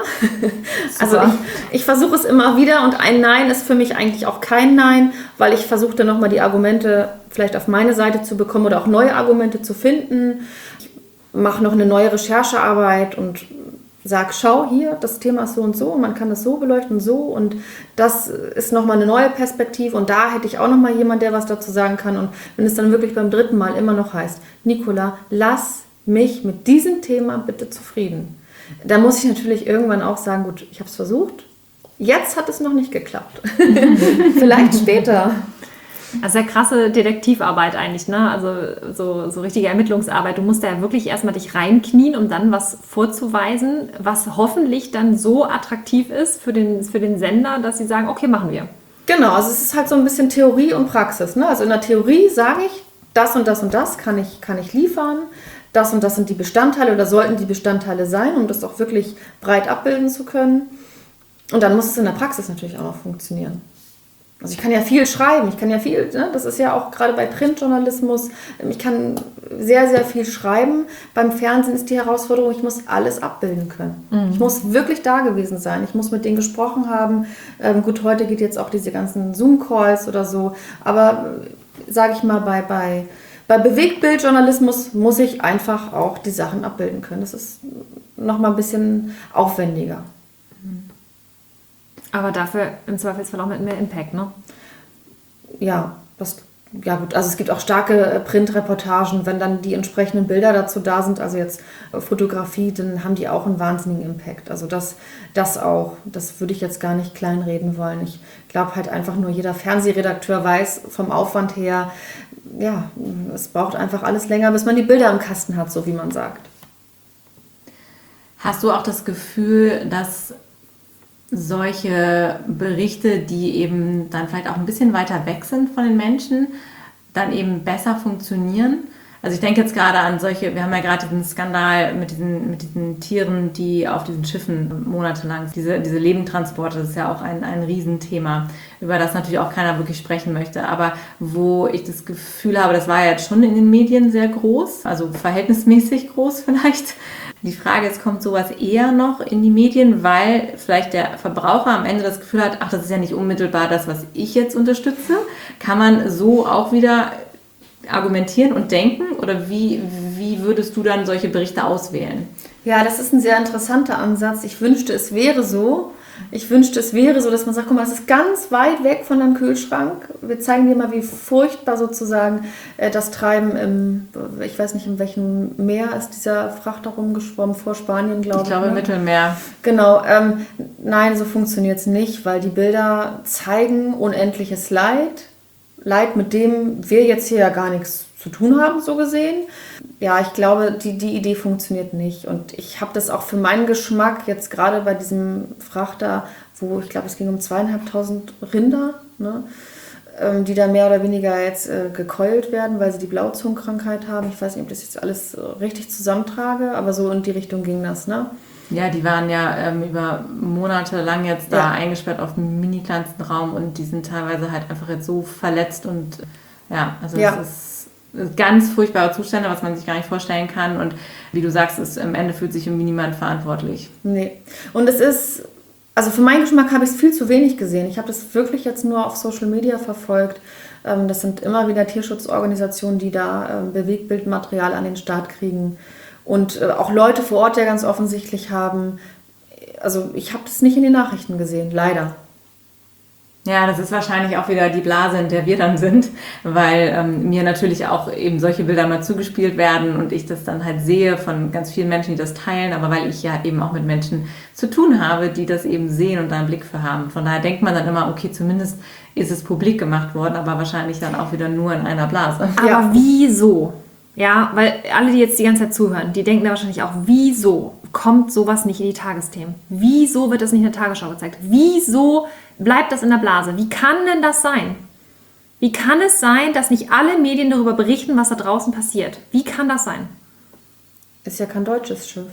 Also ich, ich versuche es immer wieder und ein Nein ist für mich eigentlich auch kein Nein, weil ich versuche dann nochmal die Argumente vielleicht auf meine Seite zu bekommen oder auch neue Argumente zu finden. Ich mache noch eine neue Recherchearbeit und sage, schau hier, das Thema ist so und so, man kann das so beleuchten, so und das ist nochmal eine neue Perspektive und da hätte ich auch nochmal jemanden, der was dazu sagen kann. Und wenn es dann wirklich beim dritten Mal immer noch heißt, Nicola, lass mich mit diesem Thema bitte zufrieden. Da muss ich natürlich irgendwann auch sagen, gut, ich habe es versucht, jetzt hat es noch nicht geklappt. Vielleicht später. Also sehr krasse Detektivarbeit eigentlich, ne? Also so, so richtige Ermittlungsarbeit. Du musst da ja wirklich erstmal dich reinknien, um dann was vorzuweisen, was hoffentlich dann so attraktiv ist für den, für den Sender, dass sie sagen, okay, machen wir. Genau, also es ist halt so ein bisschen Theorie und Praxis. Ne? Also in der Theorie sage ich, das und das und das kann ich, kann ich liefern. Das und das sind die Bestandteile oder sollten die Bestandteile sein, um das auch wirklich breit abbilden zu können. Und dann muss es in der Praxis natürlich auch noch funktionieren. Also ich kann ja viel schreiben, ich kann ja viel, ne? Das ist ja auch gerade bei Printjournalismus, ich kann sehr, sehr viel schreiben. Beim Fernsehen ist die Herausforderung, ich muss alles abbilden können. Mhm. Ich muss wirklich da gewesen sein, ich muss mit denen gesprochen haben. Ähm, gut, heute geht jetzt auch diese ganzen Zoom-Calls oder so, aber sage ich mal, bei... bei Bei Bewegtbildjournalismus muss ich einfach auch die Sachen abbilden können. Das ist nochmal ein bisschen aufwendiger. Aber dafür im Zweifelsfall auch mit mehr Impact, ne? Ja, das ja gut, also es gibt auch starke Printreportagen, wenn dann die entsprechenden Bilder dazu da sind, also jetzt Fotografie, dann haben die auch einen wahnsinnigen Impact. Also das, das auch, das würde ich jetzt gar nicht kleinreden wollen. Ich glaube halt einfach nur, jeder Fernsehredakteur weiß vom Aufwand her, ja, es braucht einfach alles länger, bis man die Bilder im Kasten hat, so wie man sagt. Hast du auch das Gefühl, dass solche Berichte, die eben dann vielleicht auch ein bisschen weiter weg sind von den Menschen, dann eben besser funktionieren? Also ich denke jetzt gerade an solche, wir haben ja gerade diesen Skandal mit diesen, mit diesen Tieren, die auf diesen Schiffen monatelang, diese, diese Lebendtransporte, das ist ja auch ein, ein Riesenthema, über das natürlich auch keiner wirklich sprechen möchte, aber wo ich das Gefühl habe, das war ja jetzt schon in den Medien sehr groß, also verhältnismäßig groß vielleicht. Die Frage ist, kommt sowas eher noch in die Medien, weil vielleicht der Verbraucher am Ende das Gefühl hat, ach, das ist ja nicht unmittelbar das, was ich jetzt unterstütze. Kann man so auch wieder argumentieren und denken? Oder wie, wie würdest du dann solche Berichte auswählen? Ja, das ist ein sehr interessanter Ansatz. Ich wünschte, es wäre so. Ich wünschte, es wäre so, dass man sagt, guck mal, es ist ganz weit weg von deinem Kühlschrank. Wir zeigen dir mal, wie furchtbar sozusagen das Treiben im, ich weiß nicht, in welchem Meer ist dieser Frachter rumgeschwommen, vor Spanien, glaube ich. Ich glaube, ne? Mittelmeer. Genau. Ähm, nein, so funktioniert es nicht, weil die Bilder zeigen unendliches Leid. Leid, mit dem wir jetzt hier ja gar nichts zu tun haben, so gesehen. Ja, ich glaube, die, die Idee funktioniert nicht. Und ich habe das auch für meinen Geschmack jetzt gerade bei diesem Frachter, wo ich glaube, es ging um zweieinhalbtausend Rinder, ne, ähm, die da mehr oder weniger jetzt äh, gekeult werden, weil sie die Blauzungenkrankheit haben. Ich weiß nicht, ob ich das jetzt alles äh, richtig zusammentrage, aber so in die Richtung ging das, ne? Ja, die waren ja ähm, über Monate lang jetzt da Ja. eingesperrt auf einem mini kleinsten Raum und die sind teilweise halt einfach jetzt so verletzt und ja, also Ja. es ist ganz furchtbare Zustände, was man sich gar nicht vorstellen kann und wie du sagst, ist, am Ende fühlt sich irgendwie niemand verantwortlich. Nee. Und es ist, also für meinen Geschmack habe ich es viel zu wenig gesehen. Ich habe das wirklich jetzt nur auf Social Media verfolgt. Ähm, das sind immer wieder Tierschutzorganisationen, die da ähm, Bewegtbildmaterial an den Start kriegen. Und äh, auch Leute vor Ort ja ganz offensichtlich haben. Also ich habe das nicht in den Nachrichten gesehen, leider. Ja, das ist wahrscheinlich auch wieder die Blase, in der wir dann sind, weil ähm, mir natürlich auch eben solche Bilder mal zugespielt werden und ich das dann halt sehe von ganz vielen Menschen, die das teilen, aber weil ich ja eben auch mit Menschen zu tun habe, die das eben sehen und da einen Blick für haben. Von daher denkt man dann immer, okay, zumindest ist es publik gemacht worden, aber wahrscheinlich dann auch wieder nur in einer Blase. Aber Ja. wieso? Ja, weil alle, die jetzt die ganze Zeit zuhören, die denken da wahrscheinlich auch, wieso kommt sowas nicht in die Tagesthemen? Wieso wird das nicht in der Tagesschau gezeigt? Wieso bleibt das in der Blase? Wie kann denn das sein? Wie kann es sein, dass nicht alle Medien darüber berichten, was da draußen passiert? Wie kann das sein? Ist ja kein deutsches Schiff.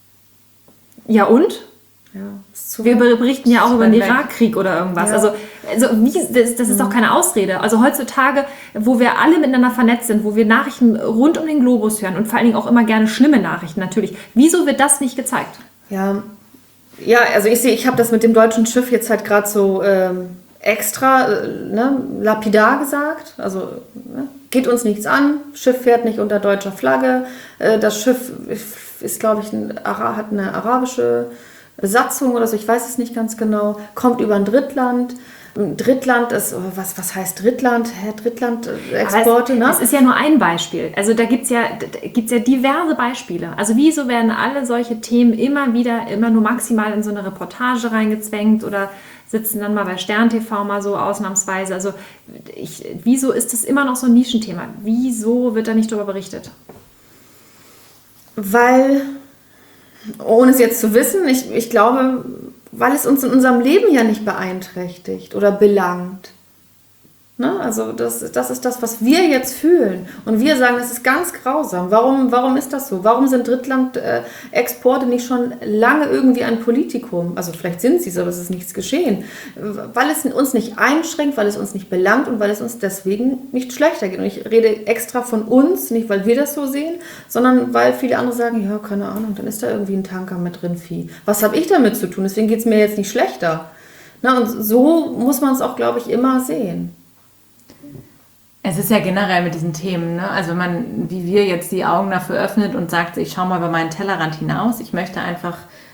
Ja und? Ja, ist zu Wir berichten ja auch über den weg. Irakkrieg oder irgendwas. Ja. Also, also wie, das, das ist doch keine Ausrede. Also heutzutage, wo wir alle miteinander vernetzt sind, wo wir Nachrichten rund um den Globus hören und vor allen Dingen auch immer gerne schlimme Nachrichten natürlich. Wieso wird das nicht gezeigt? Ja, ja, also ich sehe, ich habe das mit dem deutschen Schiff jetzt halt gerade so ähm, extra äh, ne, lapidar gesagt. Also ne, geht uns nichts an, Schiff fährt nicht unter deutscher Flagge. Äh, das Schiff ist, glaube ich, ein, Ara- hat eine arabische Besatzung oder so, ich weiß es nicht ganz genau, kommt über ein Drittland. Ein Drittland ist, was, was heißt Drittland? Hä, Drittland-Exporte, Aber ne? es, es ist ja nur ein Beispiel. Also da gibt es ja, da gibt's ja diverse Beispiele. Also wieso werden alle solche Themen immer wieder, immer nur maximal in so eine Reportage reingezwängt oder sitzen dann mal bei Stern T V mal so ausnahmsweise. Also ich, wieso ist das immer noch so ein Nischenthema? Wieso wird da nicht darüber berichtet? Weil, ohne es jetzt zu wissen, ich, ich glaube, weil es uns in unserem Leben ja nicht beeinträchtigt oder belangt. Ne? Also das, das ist das, was wir jetzt fühlen. Und wir sagen, das ist ganz grausam. Warum, warum ist das so? Warum sind Drittland-Exporte nicht schon lange irgendwie ein Politikum? Also vielleicht sind sie es, aber es ist nichts geschehen. Weil es uns nicht einschränkt, weil es uns nicht belangt und weil es uns deswegen nicht schlechter geht. Und ich rede extra von uns, nicht weil wir das so sehen, sondern weil viele andere sagen, ja, keine Ahnung, dann ist da irgendwie ein Tanker mit drin, Vieh. Was habe ich damit zu tun? Deswegen geht es mir jetzt nicht schlechter. Na, und so muss man es auch, glaube ich, immer sehen. Es ist ja generell mit diesen Themen, ne? Also wenn man, wie wir jetzt die Augen dafür öffnet und sagt, ich schaue mal über meinen Tellerrand hinaus, ich möchte einfach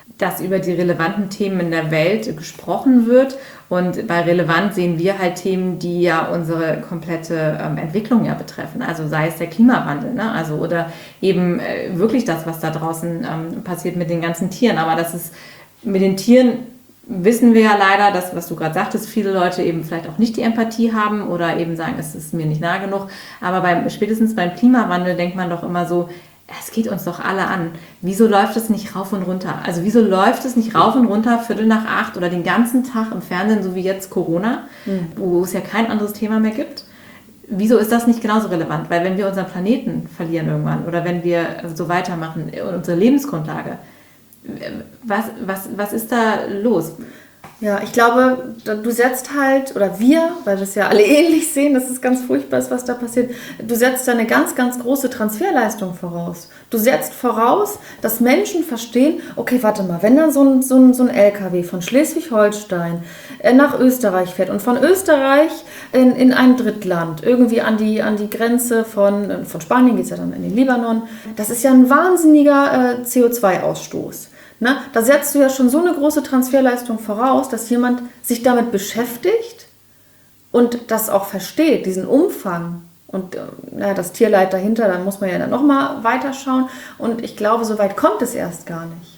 dass über die relevanten Themen in der Welt gesprochen wird. Und bei relevant sehen wir halt Themen, die ja unsere komplette ähm, Entwicklung ja betreffen. Also sei es der Klimawandel, ne? Also oder eben äh, wirklich das, was da draußen ähm, passiert mit den ganzen Tieren. Aber das ist mit den Tieren, wissen wir ja leider, dass, was du gerade sagtest, viele Leute eben vielleicht auch nicht die Empathie haben oder eben sagen, es ist mir nicht nah genug. Aber beim, spätestens beim Klimawandel denkt man doch immer so, es geht uns doch alle an. Wieso läuft es nicht rauf und runter? Also wieso läuft es nicht rauf und runter, Viertel nach acht oder den ganzen Tag im Fernsehen, so wie jetzt Corona, mhm. wo es ja kein anderes Thema mehr gibt? Wieso ist das nicht genauso relevant? Weil wenn wir unseren Planeten verlieren irgendwann oder wenn wir so weitermachen, unsere Lebensgrundlage, was, was, was ist da los? Ja, ich glaube, du setzt halt, oder wir, weil wir es ja alle ähnlich sehen, dass es ganz furchtbar ist, was da passiert, du setzt da eine ganz, ganz große Transferleistung voraus. Du setzt voraus, dass Menschen verstehen, okay, warte mal, wenn dann so ein, so ein, so ein L K W von Schleswig-Holstein nach Österreich fährt und von Österreich in, in ein Drittland, irgendwie an die, an die Grenze von, von Spanien geht es ja dann in den Libanon, das ist ja ein wahnsinniger äh, C O zwei Ausstoß. Ne? Da setzt du ja schon so eine große Transferleistung voraus, dass jemand sich damit beschäftigt und das auch versteht, diesen Umfang und na, das Tierleid dahinter, dann muss man ja dann nochmal weiterschauen und ich glaube, so weit kommt es erst gar nicht.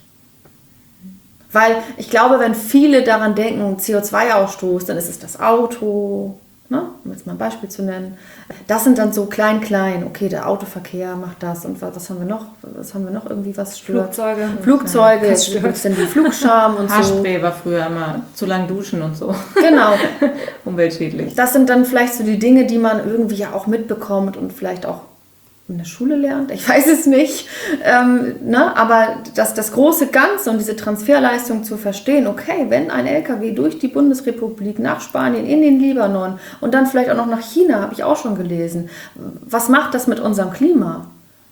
Weil ich glaube, wenn viele daran denken, C O zwei Ausstoß, dann ist es das Auto, ne? Um jetzt mal ein Beispiel zu nennen. Das sind dann so klein, klein. Okay, der Autoverkehr macht das und was, was haben wir noch? Was haben wir noch irgendwie, was stört? Flugzeuge. Flugzeuge, jetzt gibt es dann die Flugscham und so. Haarspray war früher immer zu lang duschen und so. Genau. Umweltschädlich. Das sind dann vielleicht so die Dinge, die man irgendwie ja auch mitbekommt und vielleicht auch in der Schule lernt, ich weiß es nicht, ähm, ne? Aber das, das große Ganze und diese Transferleistung zu verstehen, okay, wenn ein L K W durch die Bundesrepublik nach Spanien, in den Libanon und dann vielleicht auch noch nach China, habe ich auch schon gelesen, was macht das mit unserem Klima?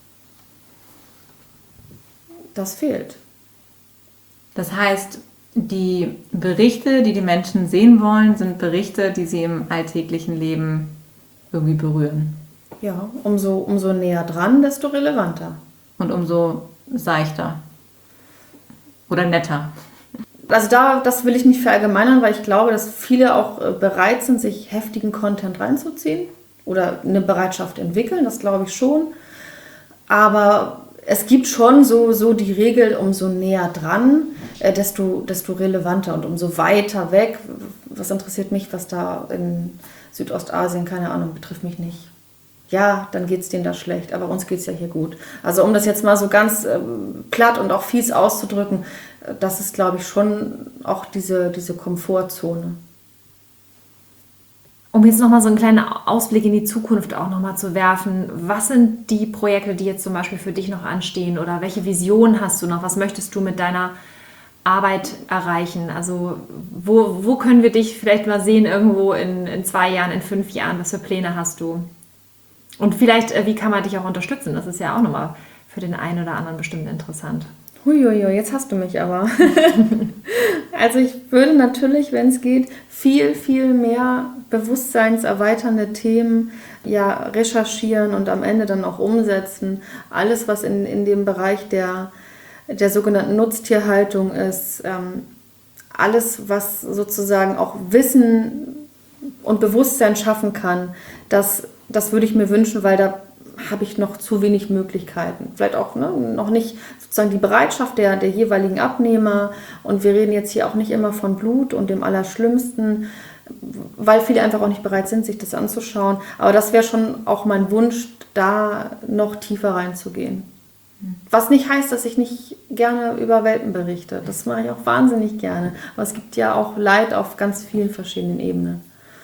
Das fehlt. Das heißt, die Berichte, die die Menschen sehen wollen, sind Berichte, die sie im alltäglichen Leben irgendwie berühren. Ja, umso, umso näher dran, desto relevanter. Und umso seichter. Oder netter. Also da, das will ich nicht verallgemeinern, weil ich glaube, dass viele auch bereit sind, sich heftigen Content reinzuziehen oder eine Bereitschaft entwickeln, das glaube ich schon. Aber es gibt schon so, so die Regel, umso näher dran, desto, desto relevanter und umso weiter weg. Was interessiert mich, was da in Südostasien, keine Ahnung, betrifft mich nicht. Ja, dann geht es denen da schlecht, aber uns geht es ja hier gut. Also um das jetzt mal so ganz äh, platt und auch fies auszudrücken, äh, das ist, glaube ich, schon auch diese, diese Komfortzone. Um jetzt nochmal so einen kleinen Ausblick in die Zukunft auch nochmal zu werfen, was sind die Projekte, die jetzt zum Beispiel für dich noch anstehen oder welche Vision hast du noch? Was möchtest du mit deiner Arbeit erreichen? Also wo, wo können wir dich vielleicht mal sehen, irgendwo in, in zwei Jahren, in fünf Jahren? Was für Pläne hast du? Und vielleicht, wie kann man dich auch unterstützen? Das ist ja auch nochmal für den einen oder anderen bestimmt interessant. Huiuiui, jetzt hast du mich aber. Also ich würde natürlich, wenn es geht, viel, viel mehr bewusstseinserweiternde Themen ja, recherchieren und am Ende dann auch umsetzen. Alles, was in, in dem Bereich der, der sogenannten Nutztierhaltung ist, ähm, alles, was sozusagen auch Wissen und Bewusstsein schaffen kann, das Das würde ich mir wünschen, weil da habe ich noch zu wenig Möglichkeiten. Vielleicht auch ne, noch nicht sozusagen die Bereitschaft der, der jeweiligen Abnehmer. Und wir reden jetzt hier auch nicht immer von Blut und dem Allerschlimmsten, weil viele einfach auch nicht bereit sind, sich das anzuschauen. Aber das wäre schon auch mein Wunsch, da noch tiefer reinzugehen. Was nicht heißt, dass ich nicht gerne über Welpen berichte. Das mache ich auch wahnsinnig gerne. Aber es gibt ja auch Leid auf ganz vielen verschiedenen Ebenen.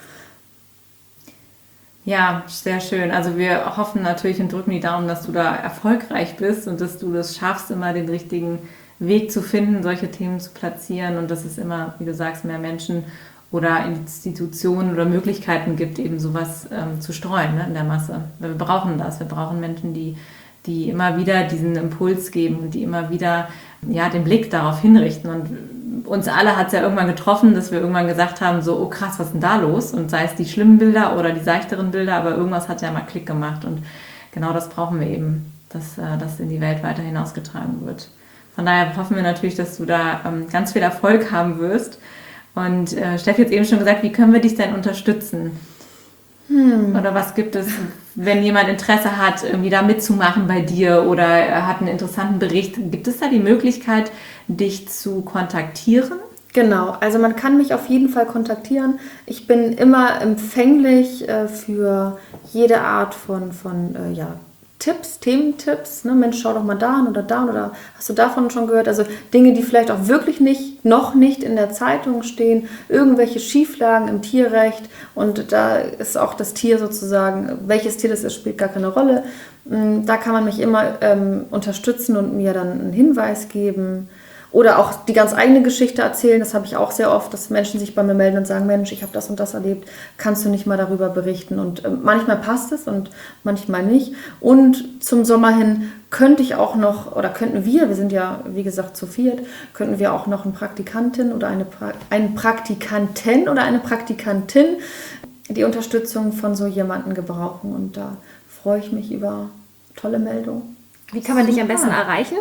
Ja, sehr schön. Also wir hoffen natürlich und drücken die Daumen, dass du da erfolgreich bist und dass du das schaffst, immer den richtigen Weg zu finden, solche Themen zu platzieren und dass es immer, wie du sagst, mehr Menschen oder Institutionen oder Möglichkeiten gibt, eben sowas ähm, zu streuen, ne, in der Masse. Weil wir brauchen das. Wir brauchen Menschen, die, die immer wieder diesen Impuls geben und die immer wieder ja, den Blick darauf hinrichten. Und uns alle hat es ja irgendwann getroffen, dass wir irgendwann gesagt haben, so, oh krass, was ist denn da los? Und sei es die schlimmen Bilder oder die seichteren Bilder, aber irgendwas hat ja mal Klick gemacht. Und genau das brauchen wir eben, dass das in die Welt weiter hinausgetragen wird. Von daher hoffen wir natürlich, dass du da ähm, ganz viel Erfolg haben wirst. Und äh, Steffi hat eben schon gesagt, wie können wir dich denn unterstützen? Hm. Oder was gibt es, wenn jemand Interesse hat, irgendwie da mitzumachen bei dir oder er hat einen interessanten Bericht, gibt es da die Möglichkeit, dich zu kontaktieren? Genau, also man kann mich auf jeden Fall kontaktieren. Ich bin immer empfänglich äh, für jede Art von, von äh, ja, Tipps, Thementipps. Ne? Mensch, schau doch mal da an oder da an oder hast du davon schon gehört? Also Dinge, die vielleicht auch wirklich nicht, noch nicht in der Zeitung stehen, irgendwelche Schieflagen im Tierrecht und da ist auch das Tier sozusagen, welches Tier das ist, spielt gar keine Rolle. Da kann man mich immer ähm, unterstützen und mir dann einen Hinweis geben. Oder auch die ganz eigene Geschichte erzählen, das habe ich auch sehr oft, dass Menschen sich bei mir melden und sagen, Mensch, ich habe das und das erlebt, kannst du nicht mal darüber berichten? Und äh, manchmal passt es und manchmal nicht. Und zum Sommer hin könnte ich auch noch, oder könnten wir, wir sind ja wie gesagt zu viert, könnten wir auch noch eine Praktikantin oder eine pra- einen Praktikantin oder eine Praktikantin die Unterstützung von so jemandem gebrauchen. Und da freue ich mich über tolle Meldungen. Wie kann man dich am besten erreichen?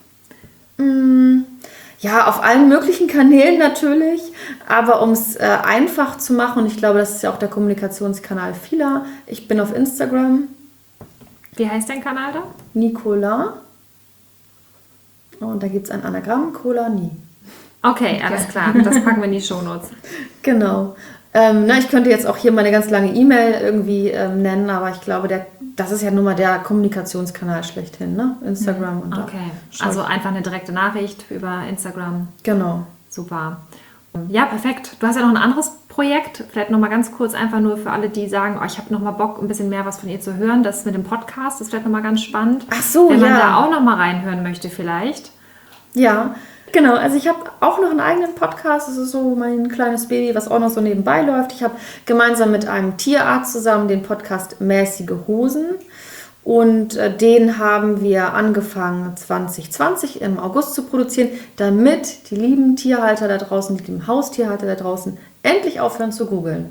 Ja, auf allen möglichen Kanälen natürlich, aber um es äh, einfach zu machen, und ich glaube, das ist ja auch der Kommunikationskanal vieler, ich bin auf Instagram. Wie heißt dein Kanal da? Nicola. Und da gibt es ein Anagramm, Cola, nie. Okay, alles klar, das packen wir in die Shownotes. Genau. Ähm, na, ich könnte jetzt auch hier meine ganz lange E-Mail irgendwie ähm, nennen, aber ich glaube, der, das ist ja nun mal der Kommunikationskanal schlechthin, ne? Instagram. Und okay, also einfach eine direkte Nachricht über Instagram. Genau. Super. Ja, perfekt. Du hast ja noch ein anderes Projekt, vielleicht nochmal ganz kurz, einfach nur für alle, die sagen, oh, ich habe nochmal Bock, ein bisschen mehr was von ihr zu hören. Das mit dem Podcast ist vielleicht nochmal ganz spannend. Ach so, Wenn man ja. da auch nochmal reinhören möchte vielleicht. Ja, genau. Also ich habe auch noch einen eigenen Podcast. Das ist so mein kleines Baby, was auch noch so nebenbei läuft. Ich habe gemeinsam mit einem Tierarzt zusammen den Podcast Mäßige Hosen. Und äh, den haben wir angefangen zwanzig zwanzig im August zu produzieren, damit die lieben Tierhalter da draußen, die lieben Haustierhalter da draußen endlich aufhören zu googeln.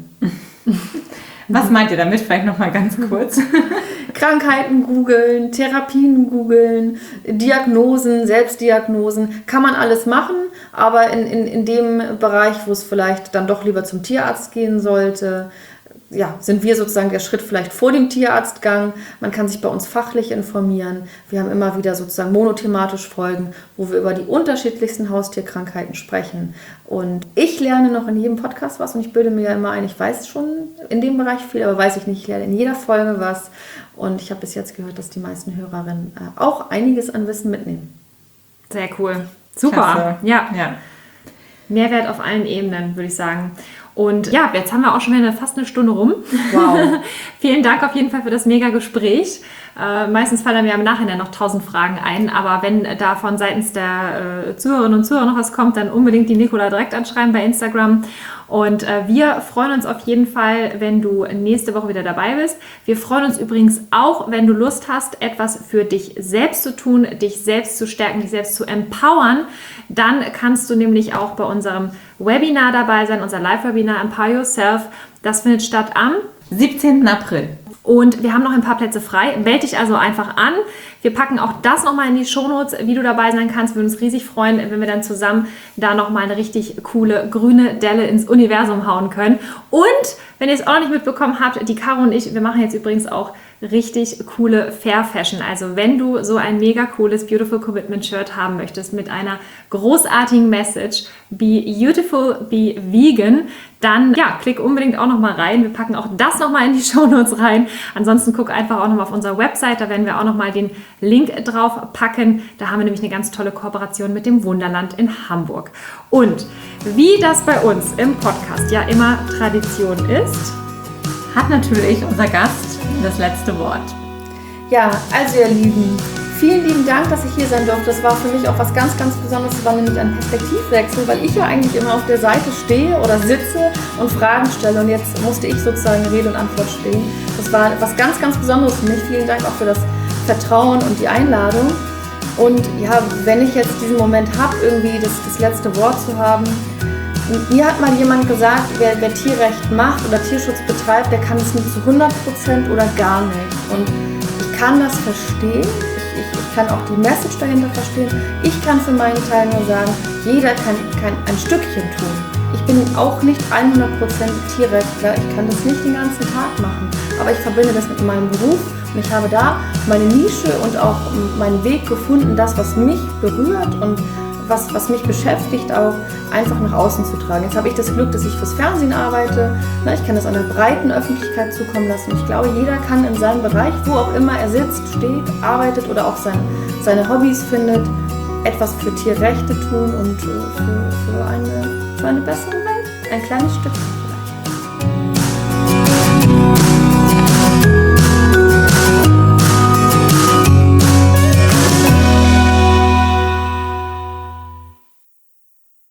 Was meint ihr damit? Vielleicht nochmal ganz kurz. Krankheiten googeln, Therapien googeln, Diagnosen, Selbstdiagnosen, kann man alles machen, aber in, in, in dem Bereich, wo es vielleicht dann doch lieber zum Tierarzt gehen sollte, ja, sind wir sozusagen der Schritt vielleicht vor dem Tierarztgang. Man kann sich bei uns fachlich informieren. Wir haben immer wieder sozusagen monothematisch Folgen, wo wir über die unterschiedlichsten Haustierkrankheiten sprechen. Und ich lerne noch in jedem Podcast was und ich bilde mir ja immer ein, ich weiß schon in dem Bereich viel, aber weiß ich nicht, ich lerne in jeder Folge was. Und ich habe bis jetzt gehört, dass die meisten Hörerinnen äh, auch einiges an Wissen mitnehmen. Sehr cool. Super. Klasse. Ja. Ja. Mehrwert auf allen Ebenen, würde ich sagen. Und ja, jetzt haben wir auch schon wieder fast eine Stunde rum. Wow. Vielen Dank auf jeden Fall für das mega Gespräch. Äh, meistens fallen mir im Nachhinein noch tausend Fragen ein, aber wenn da von seitens der äh, Zuhörerinnen und Zuhörer noch was kommt, dann unbedingt die Nicola direkt anschreiben bei Instagram. Und äh, wir freuen uns auf jeden Fall, wenn du nächste Woche wieder dabei bist. Wir freuen uns übrigens auch, wenn du Lust hast, etwas für dich selbst zu tun, dich selbst zu stärken, dich selbst zu empowern. Dann kannst du nämlich auch bei unserem Webinar dabei sein, unser Live-Webinar Empower Yourself. Das findet statt am siebzehnten April. Und wir haben noch ein paar Plätze frei. Meld dich also einfach an. Wir packen auch das nochmal in die Shownotes, wie du dabei sein kannst. Wir würden uns riesig freuen, wenn wir dann zusammen da nochmal eine richtig coole grüne Delle ins Universum hauen können. Und wenn ihr es auch noch nicht mitbekommen habt, die Caro und ich, wir machen jetzt übrigens auch richtig coole Fair Fashion. Also wenn du so ein mega cooles Beautiful Commitment Shirt haben möchtest mit einer großartigen Message, Be Beautiful, Be Vegan, dann ja, klick unbedingt auch nochmal rein. Wir packen auch das nochmal in die Shownotes rein. Ansonsten guck einfach auch nochmal auf unserer Website, da werden wir auch nochmal den Link drauf packen. Da haben wir nämlich eine ganz tolle Kooperation mit dem Wunderland in Hamburg. Und wie das bei uns im Podcast ja immer Tradition ist, Hat natürlich unser Gast das letzte Wort. Ja, also ihr Lieben, vielen lieben Dank, dass ich hier sein durfte. Das war für mich auch was ganz, ganz Besonderes. Es war nämlich ein Perspektivwechsel, weil ich ja eigentlich immer auf der Seite stehe oder sitze und Fragen stelle. Und jetzt musste ich sozusagen Rede und Antwort stehen. Das war was ganz, ganz Besonderes für mich. Vielen Dank auch für das Vertrauen und die Einladung. Und ja, wenn ich jetzt diesen Moment habe, irgendwie das, das letzte Wort zu haben, mir hat mal jemand gesagt, wer, wer Tierrecht macht oder Tierschutz betreibt, der kann es nicht zu hundert Prozent oder gar nicht. Und ich kann das verstehen. Ich, ich, ich kann auch die Message dahinter verstehen. Ich kann für meinen Teil nur sagen, jeder kann, kann ein Stückchen tun. Ich bin auch nicht hundert Prozent Tierrechtler, ich kann das nicht den ganzen Tag machen, aber ich verbinde das mit meinem Beruf und ich habe da meine Nische und auch meinen Weg gefunden, das, was mich berührt und was, was mich beschäftigt, auch einfach nach außen zu tragen. Jetzt habe ich das Glück, dass ich fürs Fernsehen arbeite, ich kann das einer breiten Öffentlichkeit zukommen lassen. Ich glaube, jeder kann in seinem Bereich, wo auch immer er sitzt, steht, arbeitet oder auch sein, seine Hobbys findet, etwas für Tierrechte tun und für, für, eine, für eine bessere Welt. Ein kleines Stück.